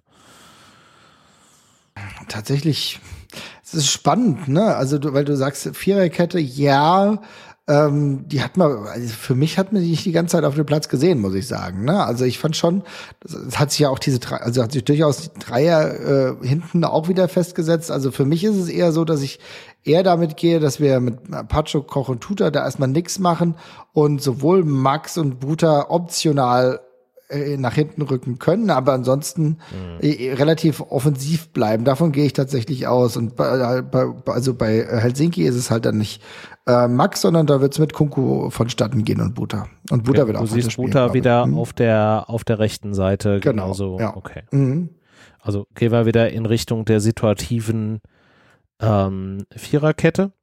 Speaker 2: Tatsächlich, es ist spannend, ne? Also du, weil du sagst Viererkette, ja, ähm, die hat man, also für mich hat man die nicht die ganze Zeit auf dem Platz gesehen, muss ich sagen. Ne? Also ich fand schon, es hat sich ja auch diese, also hat sich durchaus die Dreier äh, hinten auch wieder festgesetzt. Also für mich ist es eher so, dass ich eher damit gehe, dass wir mit Pacho, Koch und Tuta da erstmal nichts machen und sowohl Max und Buta optional nach hinten rücken können, aber ansonsten mhm. relativ offensiv bleiben. Davon gehe ich tatsächlich aus. Und bei, bei, also bei Helsinki ist es halt dann nicht äh, Max, sondern da wird es mit Nkunku vonstatten gehen und Buta. Und Buta
Speaker 1: ja,
Speaker 2: wird auch
Speaker 1: Du siehst Buta wieder mhm. auf der auf der rechten Seite.
Speaker 2: Genau.
Speaker 1: Genauso.
Speaker 2: Ja.
Speaker 1: Okay.
Speaker 2: Mhm.
Speaker 1: Also gehen wir wieder in Richtung der situativen ähm, Viererkette.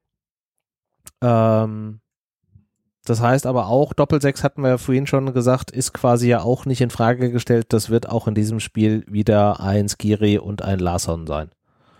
Speaker 1: Ähm, Das heißt aber auch, Doppelsechs hatten wir ja vorhin schon gesagt, ist quasi ja auch nicht in Frage gestellt. Das wird auch in diesem Spiel wieder ein Skiri und ein Larsson sein.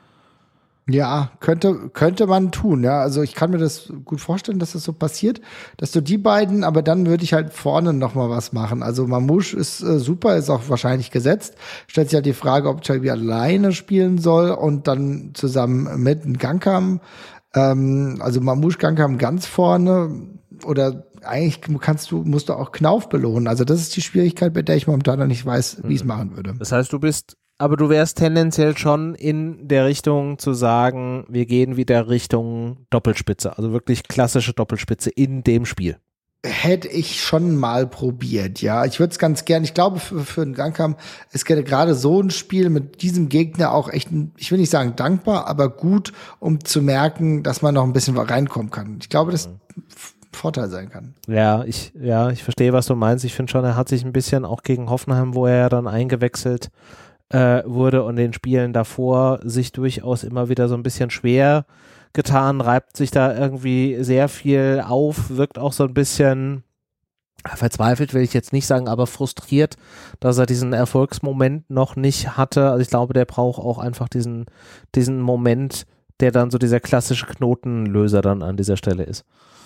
Speaker 2: Ja, könnte, könnte man tun, ja. Also ich kann mir das gut vorstellen, dass das so passiert, dass du die beiden, aber dann würde ich halt vorne noch mal was machen. Also Mamouche ist äh, super, ist auch wahrscheinlich gesetzt. Stellt sich halt die Frage, ob Xabi alleine spielen soll und dann zusammen mit Gangkam. Ähm, also Mamouche, Gangkam ganz vorne. Oder eigentlich kannst du, musst du auch Knauf belohnen. Also das ist die Schwierigkeit, bei der ich momentan noch nicht weiß, wie ich es machen würde.
Speaker 1: Das heißt, du bist, aber du wärst tendenziell schon in der Richtung zu sagen, wir gehen wieder Richtung Doppelspitze, also wirklich klassische Doppelspitze in dem Spiel.
Speaker 2: Hätte ich schon mal probiert, ja. Ich würde es ganz gern, ich glaube, für, für einen Gangkam ist gerade so ein Spiel mit diesem Gegner auch echt, ich will nicht sagen dankbar, aber gut, um zu merken, dass man noch ein bisschen reinkommen kann. Ich glaube, das Vorteil sein kann.
Speaker 1: Ja, ich, ja, ich verstehe, was du meinst. Ich finde schon, er hat sich ein bisschen auch gegen Hoffenheim, wo er ja dann eingewechselt äh, wurde und den Spielen davor sich durchaus immer wieder so ein bisschen schwer getan, reibt sich da irgendwie sehr viel auf, wirkt auch so ein bisschen verzweifelt, will ich jetzt nicht sagen, aber frustriert, dass er diesen Erfolgsmoment noch nicht hatte. Also ich glaube, der braucht auch einfach diesen, diesen Moment, der dann so dieser klassische Knotenlöser dann an dieser Stelle ist.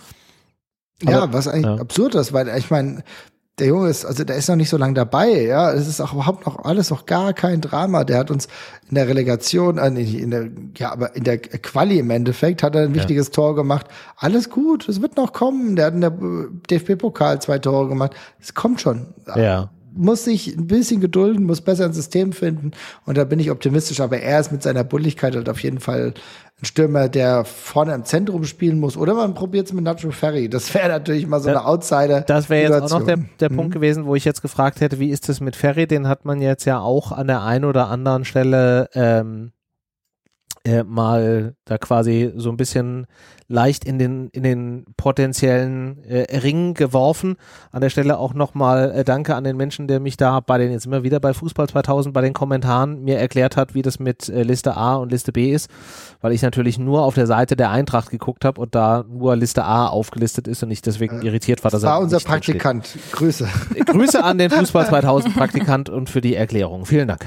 Speaker 2: Ja,
Speaker 1: aber,
Speaker 2: was eigentlich
Speaker 1: ja.
Speaker 2: absurd ist, weil ich meine, der Junge ist, also der ist noch nicht so lange dabei, ja, es ist auch überhaupt noch alles noch gar kein Drama. Der hat uns in der Relegation, äh, in der, ja, aber in der Quali im Endeffekt hat er ein wichtiges ja. Tor gemacht. Alles gut, es wird noch kommen. Der hat in der D F B-Pokal zwei Tore gemacht. Es kommt schon.
Speaker 1: Ja.
Speaker 2: Muss sich ein bisschen gedulden, muss besser ein System finden und da bin ich optimistisch, aber er ist mit seiner Bulligkeit halt auf jeden Fall ein Stürmer, der vorne im Zentrum spielen muss, oder man probiert es mit Nacho Ferri, das wäre natürlich mal so eine Outsider.
Speaker 1: Das wäre jetzt auch noch der, der
Speaker 2: mhm.
Speaker 1: Punkt gewesen, wo ich jetzt gefragt hätte, wie ist das mit Ferri, den hat man jetzt ja auch an der einen oder anderen Stelle ähm, äh, mal da quasi so ein bisschen leicht in den in den potenziellen äh, Ring geworfen. An der Stelle auch nochmal äh, danke an den Menschen, der mich da bei den, jetzt immer wieder bei Fußball zweitausend, bei den Kommentaren mir erklärt hat, wie das mit äh, Liste A und Liste B ist, weil ich natürlich nur auf der Seite der Eintracht geguckt habe und da nur Liste A aufgelistet ist und ich deswegen äh, irritiert war, dass
Speaker 2: das war
Speaker 1: er
Speaker 2: unser
Speaker 1: nicht
Speaker 2: Praktikant. Grüße.
Speaker 1: Grüße an den Fußball zweitausend Praktikant und für die Erklärung. Vielen Dank.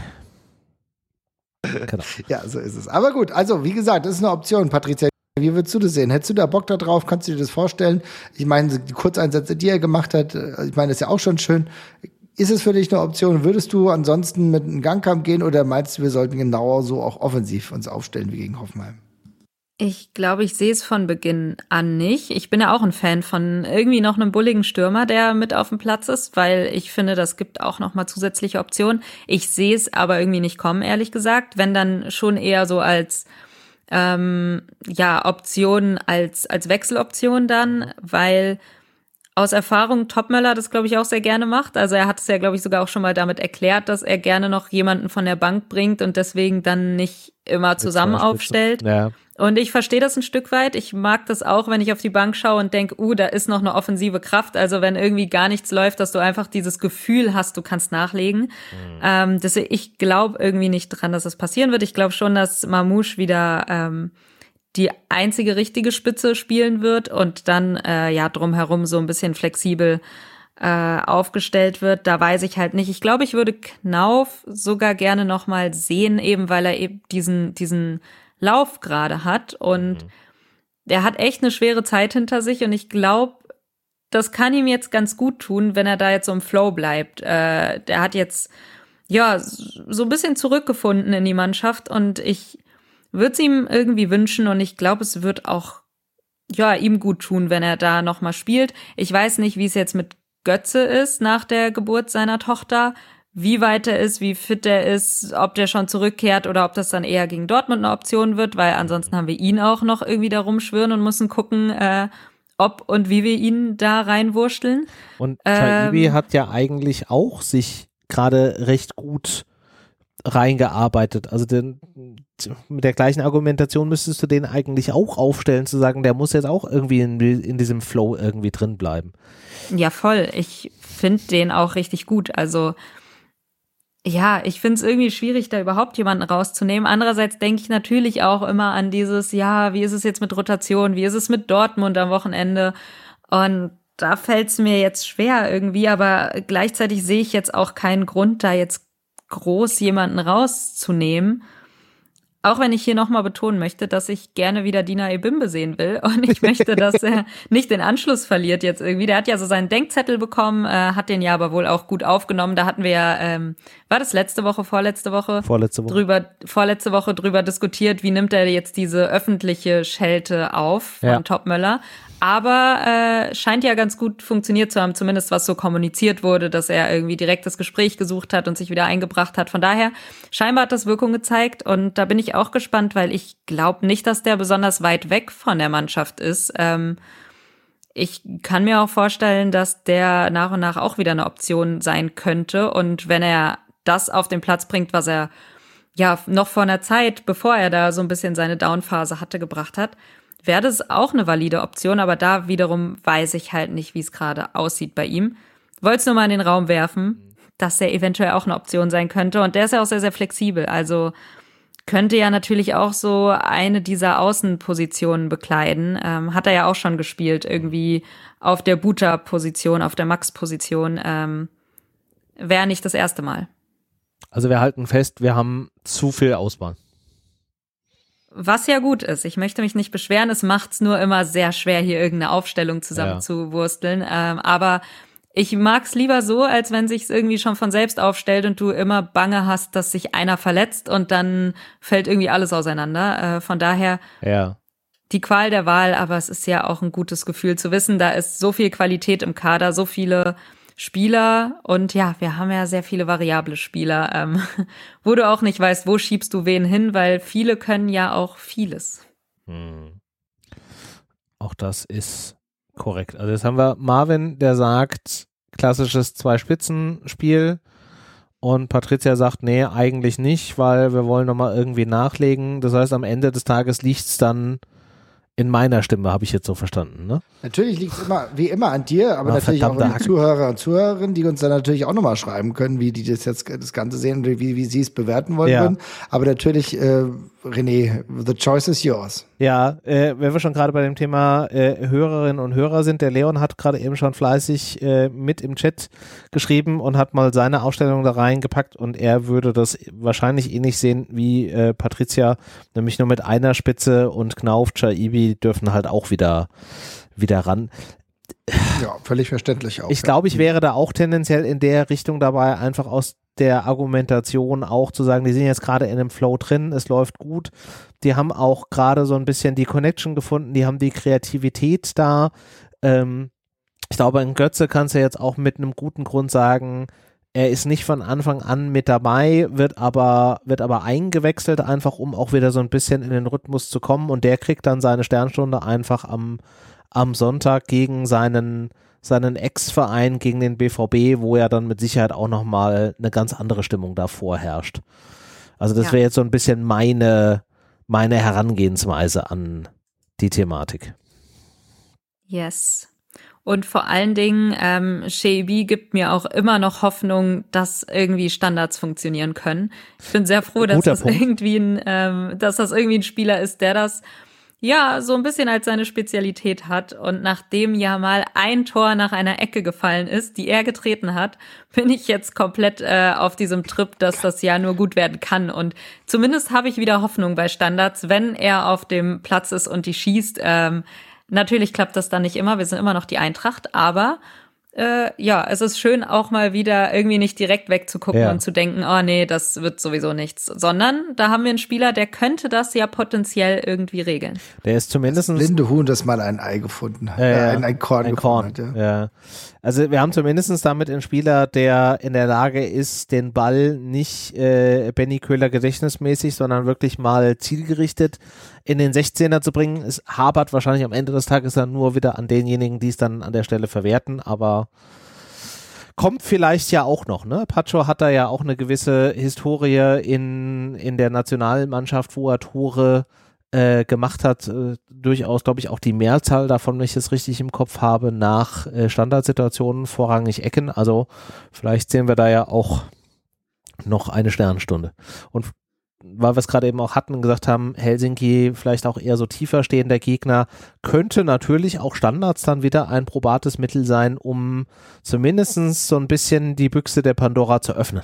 Speaker 2: Genau. Ja, so ist es. Aber gut, also wie gesagt, das ist eine Option, Patricia. Wie würdest du das sehen? Hättest du da Bock da drauf? Kannst du dir das vorstellen? Ich meine, die Kurzeinsätze, die er gemacht hat, ich meine, das ist ja auch schon schön. Ist es für dich eine Option? Würdest du ansonsten mit einem Gangkampf gehen oder meinst du, wir sollten genau so auch offensiv uns aufstellen wie gegen Hoffenheim?
Speaker 3: Ich glaube, ich sehe es von Beginn an nicht. Ich bin ja auch ein Fan von irgendwie noch einem bulligen Stürmer, der mit auf dem Platz ist, weil ich finde, das gibt auch noch mal zusätzliche Optionen. Ich sehe es aber irgendwie nicht kommen, ehrlich gesagt. Wenn dann schon eher so als ähm, ja Option, als als Wechseloption dann, weil aus Erfahrung Topmöller das, glaube ich, auch sehr gerne macht. Also er hat es ja, glaube ich, sogar auch schon mal damit erklärt, dass er gerne noch jemanden von der Bank bringt und deswegen dann nicht immer zusammen aufstellt.
Speaker 1: Ja.
Speaker 3: Und ich verstehe das ein Stück weit. Ich mag das auch, wenn ich auf die Bank schaue und denke, uh, da ist noch eine offensive Kraft. Also wenn irgendwie gar nichts läuft, dass du einfach dieses Gefühl hast, du kannst nachlegen. Mhm. Ähm, deswegen, ich glaube irgendwie nicht dran, dass das passieren wird. Ich glaube schon, dass Mamouche wieder ähm, die einzige richtige Spitze spielen wird und dann äh, ja drumherum so ein bisschen flexibel äh, aufgestellt wird. Da weiß ich halt nicht. Ich glaube, ich würde Knauf sogar gerne noch mal sehen, eben weil er eben diesen diesen Lauf gerade hat und mhm. er hat echt eine schwere Zeit hinter sich und ich glaube, das kann ihm jetzt ganz gut tun, wenn er da jetzt so im Flow bleibt. Äh, der hat jetzt ja so ein bisschen zurückgefunden in die Mannschaft und ich würde es ihm irgendwie wünschen und ich glaube, es wird auch ja ihm gut tun, wenn er da noch mal spielt. Ich weiß nicht, wie es jetzt mit Götze ist nach der Geburt seiner Tochter, wie weit er ist, wie fit er ist, ob der schon zurückkehrt oder ob das dann eher gegen Dortmund eine Option wird, weil ansonsten haben wir ihn auch noch irgendwie da rumschwirren und müssen gucken, äh, ob und wie wir ihn da reinwursteln.
Speaker 1: Und Chaibi ähm, hat ja eigentlich auch sich gerade recht gut reingearbeitet. Also den, mit der gleichen Argumentation müsstest du den eigentlich auch aufstellen, zu sagen, der muss jetzt auch irgendwie in, in diesem Flow irgendwie drin bleiben.
Speaker 3: Ja, voll. Ich finde den auch richtig gut. Also ja, ich finde es irgendwie schwierig, da überhaupt jemanden rauszunehmen. Andererseits denke ich natürlich auch immer an dieses, ja, wie ist es jetzt mit Rotation, wie ist es mit Dortmund am Wochenende? Und da fällt es mir jetzt schwer irgendwie, aber gleichzeitig sehe ich jetzt auch keinen Grund, da jetzt groß jemanden rauszunehmen. Auch wenn ich hier nochmal betonen möchte, dass ich gerne wieder Dina Ebimbe sehen will und ich möchte, dass er nicht den Anschluss verliert jetzt irgendwie. Der hat ja so seinen Denkzettel bekommen, äh, hat den ja aber wohl auch gut aufgenommen. Da hatten wir ja, ähm, war das letzte Woche, vorletzte Woche?
Speaker 1: Vorletzte Woche.
Speaker 3: Drüber, vorletzte Woche drüber diskutiert, wie nimmt er jetzt diese öffentliche Schelte auf von
Speaker 1: ja.
Speaker 3: Topmöller. Aber äh, scheint ja ganz gut funktioniert zu haben, zumindest was so kommuniziert wurde, dass er irgendwie direkt das Gespräch gesucht hat und sich wieder eingebracht hat. Von daher, scheinbar hat das Wirkung gezeigt und da bin ich auch gespannt, weil ich glaube nicht, dass der besonders weit weg von der Mannschaft ist. Ähm, ich kann mir auch vorstellen, dass der nach und nach auch wieder eine Option sein könnte und wenn er das auf den Platz bringt, was er ja noch vor einer Zeit, bevor er da so ein bisschen seine Downphase hatte, gebracht hat, wäre das auch eine valide Option, aber da wiederum weiß ich halt nicht, wie es gerade aussieht bei ihm. Wollte es nur mal in den Raum werfen, dass der eventuell auch eine Option sein könnte und der ist ja auch sehr, sehr flexibel, also könnte ja natürlich auch so eine dieser Außenpositionen bekleiden, ähm, hat er ja auch schon gespielt, irgendwie auf der Buta-Position, auf der Max-Position, ähm, wäre nicht das erste Mal.
Speaker 1: Also wir halten fest, wir haben zu viel Auswahl.
Speaker 3: Was ja gut ist. Ich möchte mich nicht beschweren. Es macht's nur immer sehr schwer, hier irgendeine Aufstellung zusammenzuwursteln. Ja. Ähm, aber ich mag's lieber so, als wenn sich's irgendwie schon von selbst aufstellt und du immer Bange hast, dass sich einer verletzt und dann fällt irgendwie alles auseinander. Äh, von daher
Speaker 1: ja.
Speaker 3: die Qual der Wahl, aber es ist ja auch ein gutes Gefühl zu wissen, da ist so viel Qualität im Kader, so viele Spieler und ja, wir haben ja sehr viele variable Spieler, ähm, wo du auch nicht weißt, wo schiebst du wen hin, weil viele können ja auch vieles.
Speaker 1: Hm. Auch das ist korrekt. Also jetzt haben wir Marvin, der sagt, klassisches Zwei-Spitzen-Spiel und Patricia sagt, nee, eigentlich nicht, weil wir wollen nochmal irgendwie nachlegen. Das heißt, am Ende des Tages liegt es dann in meiner Stimme, habe ich jetzt so verstanden, ne?
Speaker 2: Natürlich liegt es immer, wie immer an dir, aber
Speaker 1: Ach,
Speaker 2: natürlich auch an die
Speaker 1: Hack.
Speaker 2: Zuhörer und Zuhörerinnen, die uns dann natürlich auch nochmal schreiben können, wie die das jetzt das Ganze sehen und wie, wie sie es bewerten wollen
Speaker 1: ja.
Speaker 2: würden. Aber natürlich, äh, René, the choice is yours.
Speaker 1: Ja, äh, wenn wir schon gerade bei dem Thema äh, Hörerinnen und Hörer sind, der Leon hat gerade eben schon fleißig äh, mit im Chat geschrieben und hat mal seine Aufstellung da reingepackt und er würde das wahrscheinlich ähnlich sehen wie äh, Patricia, nämlich nur mit einer Spitze und Knauf, Chaibi dürfen halt auch wieder, wieder ran.
Speaker 2: Ja, völlig verständlich auch.
Speaker 1: Ich glaube, ich wäre da auch tendenziell in der Richtung dabei, einfach aus der Argumentation auch zu sagen, die sind jetzt gerade in einem Flow drin, es läuft gut. Die haben auch gerade so ein bisschen die Connection gefunden, die haben die Kreativität da. Ähm, ich glaube, in Götze kannst du jetzt auch mit einem guten Grund sagen, er ist nicht von Anfang an mit dabei, wird aber, wird aber eingewechselt, einfach um auch wieder so ein bisschen in den Rhythmus zu kommen, und der kriegt dann seine Sternstunde einfach am, am Sonntag gegen seinen, seinen Ex-Verein, gegen den B V B, wo ja dann mit Sicherheit auch nochmal eine ganz andere Stimmung davor herrscht. Also das ja. wäre jetzt so ein bisschen meine, meine Herangehensweise an die Thematik.
Speaker 3: Yes. Und vor allen Dingen, ähm, Shaibi gibt mir auch immer noch Hoffnung, dass irgendwie Standards funktionieren können. Ich bin sehr froh, dass das Punkt. irgendwie ein, ähm, dass das irgendwie ein Spieler ist, der das ja so ein bisschen als seine Spezialität hat. Und nachdem ja mal ein Tor nach einer Ecke gefallen ist, die er getreten hat, bin ich jetzt komplett äh, auf diesem Trip, dass das ja nur gut werden kann. Und zumindest habe ich wieder Hoffnung bei Standards, wenn er auf dem Platz ist und die schießt. Ähm, Natürlich klappt das dann nicht immer, wir sind immer noch die Eintracht, aber äh, ja, es ist schön auch mal wieder irgendwie nicht direkt wegzugucken ja. und zu denken, oh nee, das wird sowieso nichts, sondern da haben wir einen Spieler, der könnte das ja potenziell irgendwie regeln.
Speaker 1: Der ist zumindest
Speaker 2: das blinde Huhn, das mal ein Ei gefunden hat,
Speaker 1: äh,
Speaker 2: ein, ein Korn
Speaker 1: ein
Speaker 2: gefunden
Speaker 1: Korn.
Speaker 2: hat. Ja.
Speaker 1: Ja. Also wir haben zumindest damit einen Spieler, der in der Lage ist, den Ball nicht äh, Benny Köhler gedächtnismäßig, sondern wirklich mal zielgerichtet in den sechzehner zu bringen. Es hapert wahrscheinlich am Ende des Tages dann nur wieder an denjenigen, die es dann an der Stelle verwerten, aber kommt vielleicht ja auch noch, ne? Pacho hat da ja auch eine gewisse Historie in, in der Nationalmannschaft, wo er Tore äh, gemacht hat, äh, durchaus, glaube ich, auch die Mehrzahl davon, wenn ich es richtig im Kopf habe, nach äh, Standardsituationen, vorrangig Ecken. Also vielleicht sehen wir da ja auch noch eine Sternstunde. Und weil wir es gerade eben auch hatten, gesagt haben, Helsinki vielleicht auch eher so tiefer stehender Gegner, könnte natürlich auch Standards dann wieder ein probates Mittel sein, um zumindest so ein bisschen die Büchse der Pandora zu öffnen.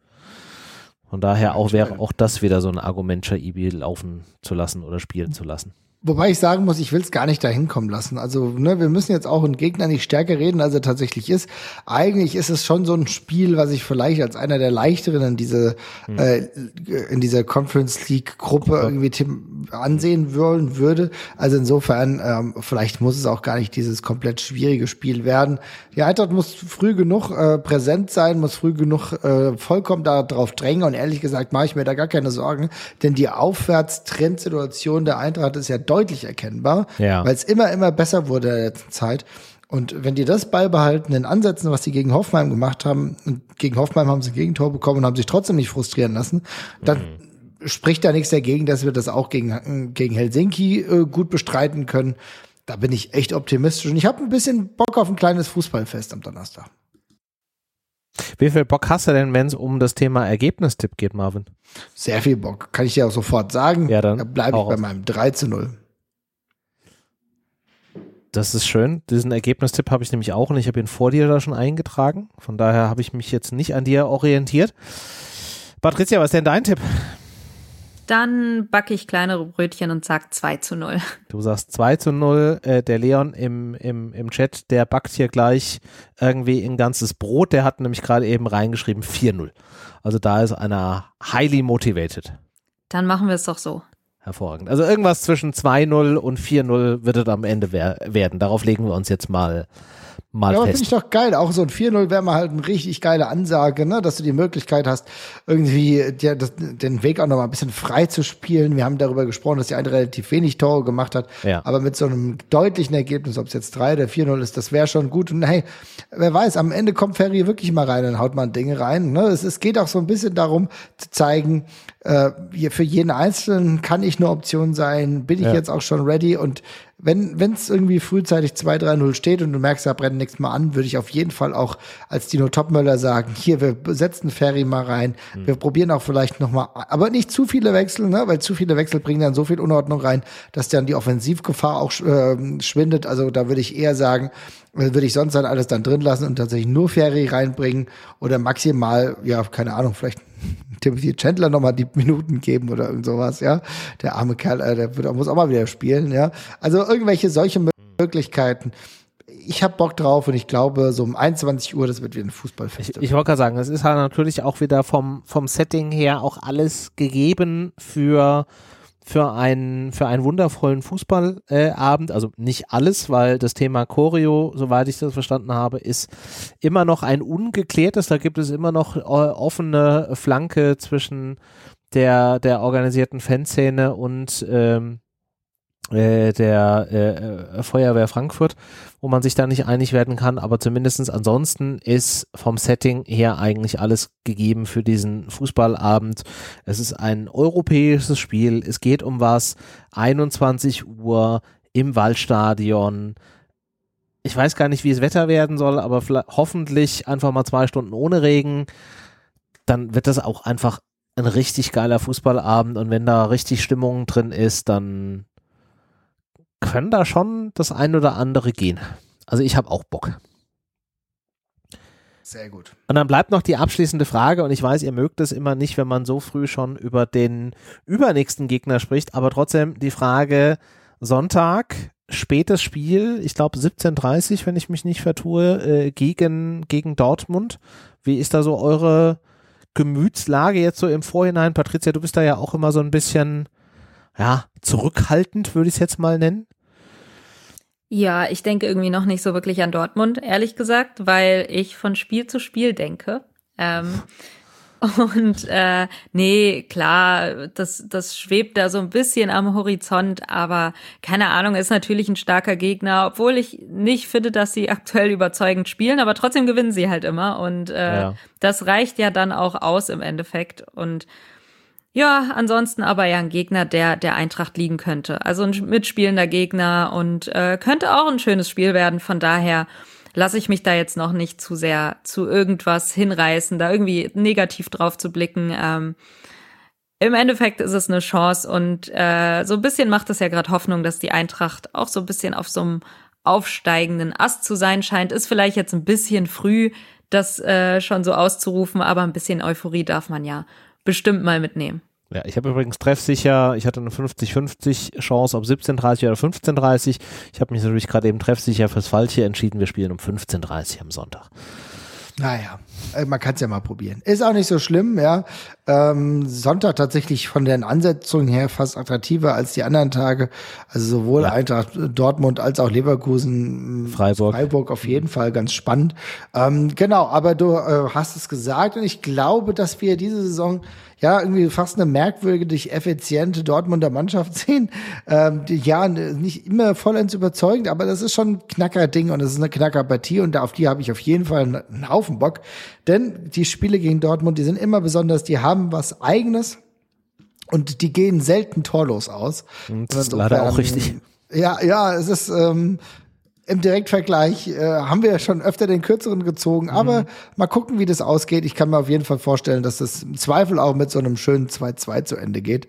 Speaker 1: Von daher auch wäre auch das wieder so ein Argument, Shaibi laufen zu lassen oder spielen zu lassen.
Speaker 2: Wobei ich sagen muss, ich will es gar nicht dahin kommen lassen. Also, ne, wir müssen jetzt auch einen Gegner nicht stärker reden, als er tatsächlich ist. Eigentlich ist es schon so ein Spiel, was ich vielleicht als einer der leichteren in diese hm. äh, in dieser Conference League Gruppe irgendwie ansehen wollen würde. Also insofern, ähm, vielleicht muss es auch gar nicht dieses komplett schwierige Spiel werden. Die Eintracht muss früh genug äh, präsent sein, muss früh genug äh, vollkommen darauf drängen, und ehrlich gesagt mache ich mir da gar keine Sorgen, denn die Aufwärtstrendsituation der Eintracht ist ja deutlich erkennbar, ja. weil es immer, immer besser wurde in der letzten Zeit. Und wenn die das beibehalten in Ansätzen, was sie gegen Hoffenheim gemacht haben, und gegen Hoffenheim haben sie ein Gegentor bekommen und haben sich trotzdem nicht frustrieren lassen, dann mhm. spricht da nichts dagegen, dass wir das auch gegen, gegen Helsinki äh, gut bestreiten können. Da bin ich echt optimistisch. Und ich habe ein bisschen Bock auf ein kleines Fußballfest am Donnerstag.
Speaker 1: Wie viel Bock hast du denn, wenn es um das Thema Ergebnistipp geht, Marvin?
Speaker 2: Sehr viel Bock, kann ich dir auch sofort sagen.
Speaker 1: Ja, dann
Speaker 2: da bleibe ich bei meinem drei zu null.
Speaker 1: Das ist schön. Diesen Ergebnistipp habe ich nämlich auch, und ich habe ihn vor dir da schon eingetragen. Von daher habe ich mich jetzt nicht an dir orientiert. Patricia, was ist denn dein Tipp?
Speaker 3: Dann backe ich kleinere Brötchen und sag zwei zu null.
Speaker 1: Du sagst zwei zu null. Äh, der Leon im, im, im Chat, der backt hier gleich irgendwie ein ganzes Brot. Der hat nämlich gerade eben reingeschrieben vier null. Also da ist einer highly motivated.
Speaker 3: Dann machen wir es doch so.
Speaker 1: Hervorragend. Also irgendwas zwischen zwei null und vier null wird es am Ende wer- werden. Darauf legen wir uns jetzt mal Mal
Speaker 2: ja, aber
Speaker 1: fest.
Speaker 2: finde ich doch geil. Auch so ein vier null wäre mal halt eine richtig geile Ansage, ne? Dass du die Möglichkeit hast, irgendwie dir das, den Weg auch noch mal ein bisschen frei zu spielen. Wir haben darüber gesprochen, dass die eine relativ wenig Tore gemacht hat.
Speaker 1: Ja.
Speaker 2: Aber mit so einem deutlichen Ergebnis, ob es jetzt drei oder vier null ist, das wäre schon gut. Und hey, wer weiß, am Ende kommt Ferry wirklich mal rein und haut mal Dinge rein. Ne? Es, es geht auch so ein bisschen darum, zu zeigen, äh, für jeden Einzelnen kann ich eine Option sein. Bin ich ja. jetzt auch schon ready? Und wenn wenn es irgendwie frühzeitig zwei drei null steht und du merkst, da brennt nichts mehr an, würde ich auf jeden Fall auch als Dino Topmöller sagen, hier, wir setzen Ferry mal rein, mhm. wir probieren auch vielleicht noch mal, aber nicht zu viele Wechsel, ne, weil zu viele Wechsel bringen dann so viel Unordnung rein, dass dann die Offensivgefahr auch äh, schwindet. Also da würde ich eher sagen, würde ich sonst dann alles dann drin lassen und tatsächlich nur Ferry reinbringen oder maximal, ja, keine Ahnung, vielleicht Timothy Chandler noch mal die Minuten geben oder irgend sowas, ja. Der arme Kerl, äh, der wird, muss auch mal wieder spielen, ja. Also irgendwelche solche Möglichkeiten. ich habe Bock drauf und ich glaube, so um einundzwanzig Uhr, das wird wieder ein Fußballfest.
Speaker 1: Ich, ich wollte gerade sagen, es ist halt natürlich auch wieder vom, vom Setting her auch alles gegeben für, für, einen, für einen wundervollen Fußballabend. Äh, also nicht alles, weil das Thema Choreo, soweit ich das verstanden habe, ist immer noch ein ungeklärtes. Da gibt es immer noch äh, offene Flanke zwischen der, der organisierten Fanszene und ähm, äh, der äh, Feuerwehr Frankfurt, wo man sich da nicht einig werden kann, aber zumindestens ansonsten ist vom Setting her eigentlich alles gegeben für diesen Fußballabend. Es ist ein europäisches Spiel, es geht um was, einundzwanzig Uhr im Waldstadion. Ich weiß gar nicht, wie es Wetter werden soll, aber hoffentlich einfach mal zwei Stunden ohne Regen, dann wird das auch einfach ein richtig geiler Fußballabend und wenn da richtig Stimmung drin ist, dann können da schon das ein oder andere gehen. Also ich habe auch Bock.
Speaker 2: Sehr gut.
Speaker 1: Und dann bleibt noch die abschließende Frage und ich weiß, ihr mögt es immer nicht, wenn man so früh schon über den übernächsten Gegner spricht, aber trotzdem die Frage, Sonntag, spätes Spiel, ich glaube siebzehn Uhr dreißig, wenn ich mich nicht vertue, äh, gegen, gegen Dortmund. Wie ist da so eure Gemütslage jetzt so im Vorhinein? Patricia, du bist da ja auch immer so ein bisschen, ja, zurückhaltend, würde ich es jetzt mal nennen.
Speaker 3: Ja, ich denke irgendwie noch nicht so wirklich an Dortmund, ehrlich gesagt, weil ich von Spiel zu Spiel denke. Ähm, und äh, nee, klar, das, das schwebt da so ein bisschen am Horizont, aber keine Ahnung, ist natürlich ein starker Gegner, obwohl ich nicht finde, dass sie aktuell überzeugend spielen, aber trotzdem gewinnen sie halt immer und äh, ja. Das reicht ja dann auch aus im Endeffekt und ja, ansonsten aber ja ein Gegner, der der Eintracht liegen könnte. Also ein mitspielender Gegner und äh, könnte auch ein schönes Spiel werden. Von daher lasse ich mich da jetzt noch nicht zu sehr zu irgendwas hinreißen, da irgendwie negativ drauf zu blicken. Ähm, Im Endeffekt ist es eine Chance und äh, so ein bisschen macht es ja gerade Hoffnung, dass die Eintracht auch so ein bisschen auf so einem aufsteigenden Ast zu sein scheint. Ist vielleicht jetzt ein bisschen früh, das äh, schon so auszurufen, aber ein bisschen Euphorie darf man ja bestimmt mal mitnehmen.
Speaker 1: Ja, ich habe übrigens treffsicher, ich hatte eine fünfzig fünfzig Chance auf siebzehn Uhr dreißig oder fünfzehn Uhr dreißig. Ich habe mich natürlich gerade eben treffsicher fürs Falsche entschieden. Wir spielen um fünfzehn Uhr dreißig am Sonntag.
Speaker 2: Naja, man kann es ja mal probieren. Ist auch nicht so schlimm, ja. Ähm, Sonntag tatsächlich von den Ansetzungen her fast attraktiver als die anderen Tage. Also sowohl ja. Eintracht Dortmund als auch Leverkusen,
Speaker 1: Freiburg,
Speaker 2: Freiburg auf jeden Fall ganz spannend. Ähm, genau, aber du äh, hast es gesagt und ich glaube, dass wir diese Saison ja irgendwie fast eine merkwürdig effiziente Dortmunder Mannschaft sehen. Ähm, die, ja, nicht immer vollends überzeugend, aber das ist schon ein Knacker-Ding und das ist eine Knacker-Partie und auf die habe ich auf jeden Fall einen Haufen Bock. Denn die Spiele gegen Dortmund, die sind immer besonders, die haben was Eigenes und die gehen selten torlos aus.
Speaker 1: Und das ist leider auch richtig.
Speaker 2: Ja, ja, es ist ähm, im Direktvergleich äh, haben wir ja schon öfter den kürzeren gezogen, aber mhm. mal gucken, wie das ausgeht. Ich kann mir auf jeden Fall vorstellen, dass das im Zweifel auch mit so einem schönen zwei zwei zu Ende geht.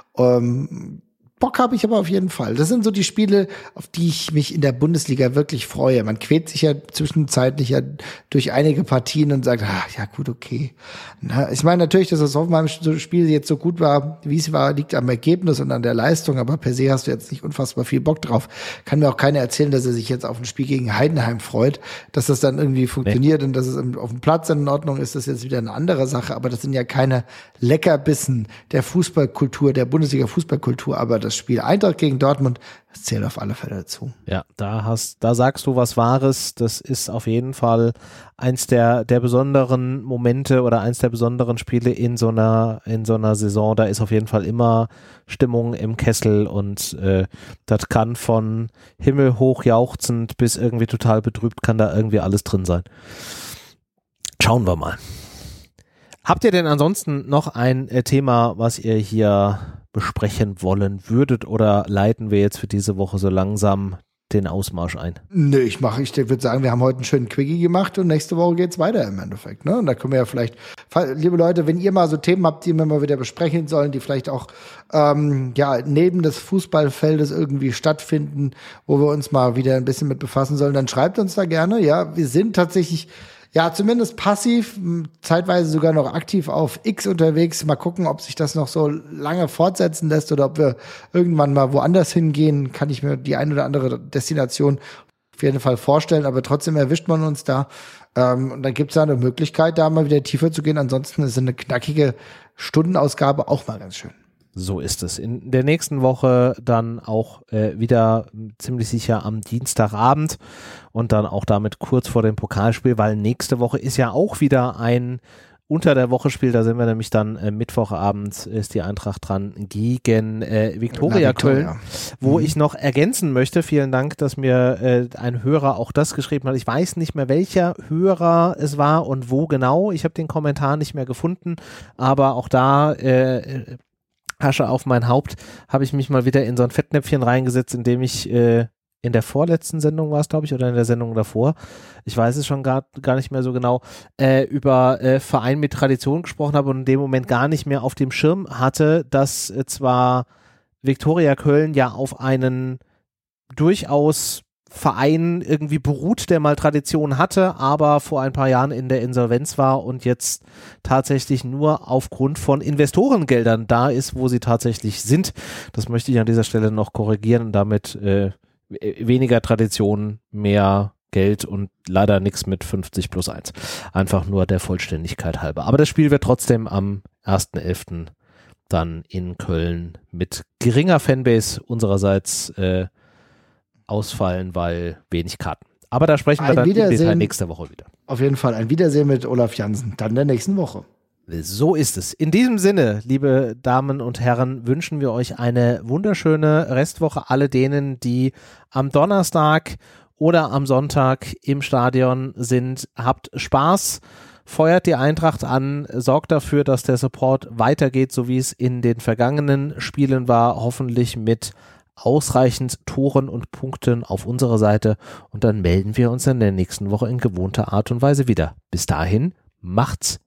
Speaker 2: Ähm, Bock habe ich aber auf jeden Fall. Das sind so die Spiele, auf die ich mich in der Bundesliga wirklich freue. Man quält sich ja zwischenzeitlich ja durch einige Partien und sagt, ach, ja gut, okay. Na, ich meine natürlich, dass das Hoffenheim-Spiel jetzt so gut war, wie es war, liegt am Ergebnis und an der Leistung, aber per se hast du jetzt nicht unfassbar viel Bock drauf. Kann mir auch keiner erzählen, dass er sich jetzt auf ein Spiel gegen Heidenheim freut, dass das dann irgendwie funktioniert nee. und dass es auf dem Platz in Ordnung ist, das ist jetzt wieder eine andere Sache, aber das sind ja keine Leckerbissen der Fußballkultur, der Bundesliga-Fußballkultur, aber das Spiel Eintracht gegen Dortmund, das zählt auf alle Fälle dazu.
Speaker 1: Ja, da hast, da sagst du was Wahres. Das ist auf jeden Fall eins der, der besonderen Momente oder eins der besonderen Spiele in so einer, in so einer Saison. Da ist auf jeden Fall immer Stimmung im Kessel und äh, das kann von himmelhoch jauchzend bis irgendwie total betrübt, kann da irgendwie alles drin sein. Schauen wir mal. Habt ihr denn ansonsten noch ein äh, Thema, was ihr hier besprechen wollen würdet oder leiten wir jetzt für diese Woche so langsam den Ausmarsch ein?
Speaker 2: Nö, ich mache, ich würde sagen, wir haben heute einen schönen Quickie gemacht und nächste Woche geht's weiter im Endeffekt, ne? Und da können wir ja vielleicht, liebe Leute, wenn ihr mal so Themen habt, die wir mal wieder besprechen sollen, die vielleicht auch ähm, ja neben des Fußballfeldes irgendwie stattfinden, wo wir uns mal wieder ein bisschen mit befassen sollen, dann schreibt uns da gerne. Ja, wir sind tatsächlich ja, zumindest passiv, zeitweise sogar noch aktiv auf X unterwegs. Mal gucken, ob sich das noch so lange fortsetzen lässt oder ob wir irgendwann mal woanders hingehen. Kann ich mir die ein oder andere Destination auf jeden Fall vorstellen, aber trotzdem erwischt man uns da. Ähm, und dann gibt es da eine Möglichkeit, da mal wieder tiefer zu gehen. Ansonsten ist eine knackige Stundenausgabe auch mal ganz schön.
Speaker 1: So ist es. In der nächsten Woche dann auch äh, wieder ziemlich sicher am Dienstagabend und dann auch damit kurz vor dem Pokalspiel, weil nächste Woche ist ja auch wieder ein unter der Woche Spiel, da sind wir nämlich dann äh, Mittwochabend ist die Eintracht dran gegen äh, Viktoria Köln, wo mhm. ich noch ergänzen möchte, vielen Dank, dass mir äh, ein Hörer auch das geschrieben hat. Ich weiß nicht mehr, welcher Hörer es war und wo genau. Ich habe den Kommentar nicht mehr gefunden, aber auch da äh, Asche auf mein Haupt, habe ich mich mal wieder in so ein Fettnäpfchen reingesetzt, in dem ich äh, in der vorletzten Sendung war es, glaube ich, oder in der Sendung davor, ich weiß es schon gar, gar nicht mehr so genau, äh, über äh, Verein mit Tradition gesprochen habe und in dem Moment gar nicht mehr auf dem Schirm hatte, dass äh, zwar Viktoria Köln ja auf einen durchaus Verein irgendwie beruht, der mal Tradition hatte, aber vor ein paar Jahren in der Insolvenz war und jetzt tatsächlich nur aufgrund von Investorengeldern da ist, wo sie tatsächlich sind. Das möchte ich an dieser Stelle noch korrigieren und damit äh, weniger Tradition, mehr Geld und leider nichts mit fünfzig plus eins. Einfach nur der Vollständigkeit halber. Aber das Spiel wird trotzdem am ersten elften dann in Köln mit geringer Fanbase unsererseits äh, ausfallen, weil wenig Karten. Aber da sprechen wir dann im Detail nächste Woche wieder.
Speaker 2: Auf jeden Fall ein Wiedersehen mit Olaf Jansen, dann in der nächsten Woche.
Speaker 1: So ist es. In diesem Sinne, liebe Damen und Herren, wünschen wir euch eine wunderschöne Restwoche. Alle denen, die am Donnerstag oder am Sonntag im Stadion sind, habt Spaß, feuert die Eintracht an, sorgt dafür, dass der Support weitergeht, so wie es in den vergangenen Spielen war, hoffentlich mit ausreichend Toren und Punkten auf unserer Seite. Und dann melden wir uns in der nächsten Woche in gewohnter Art und Weise wieder. Bis dahin, macht's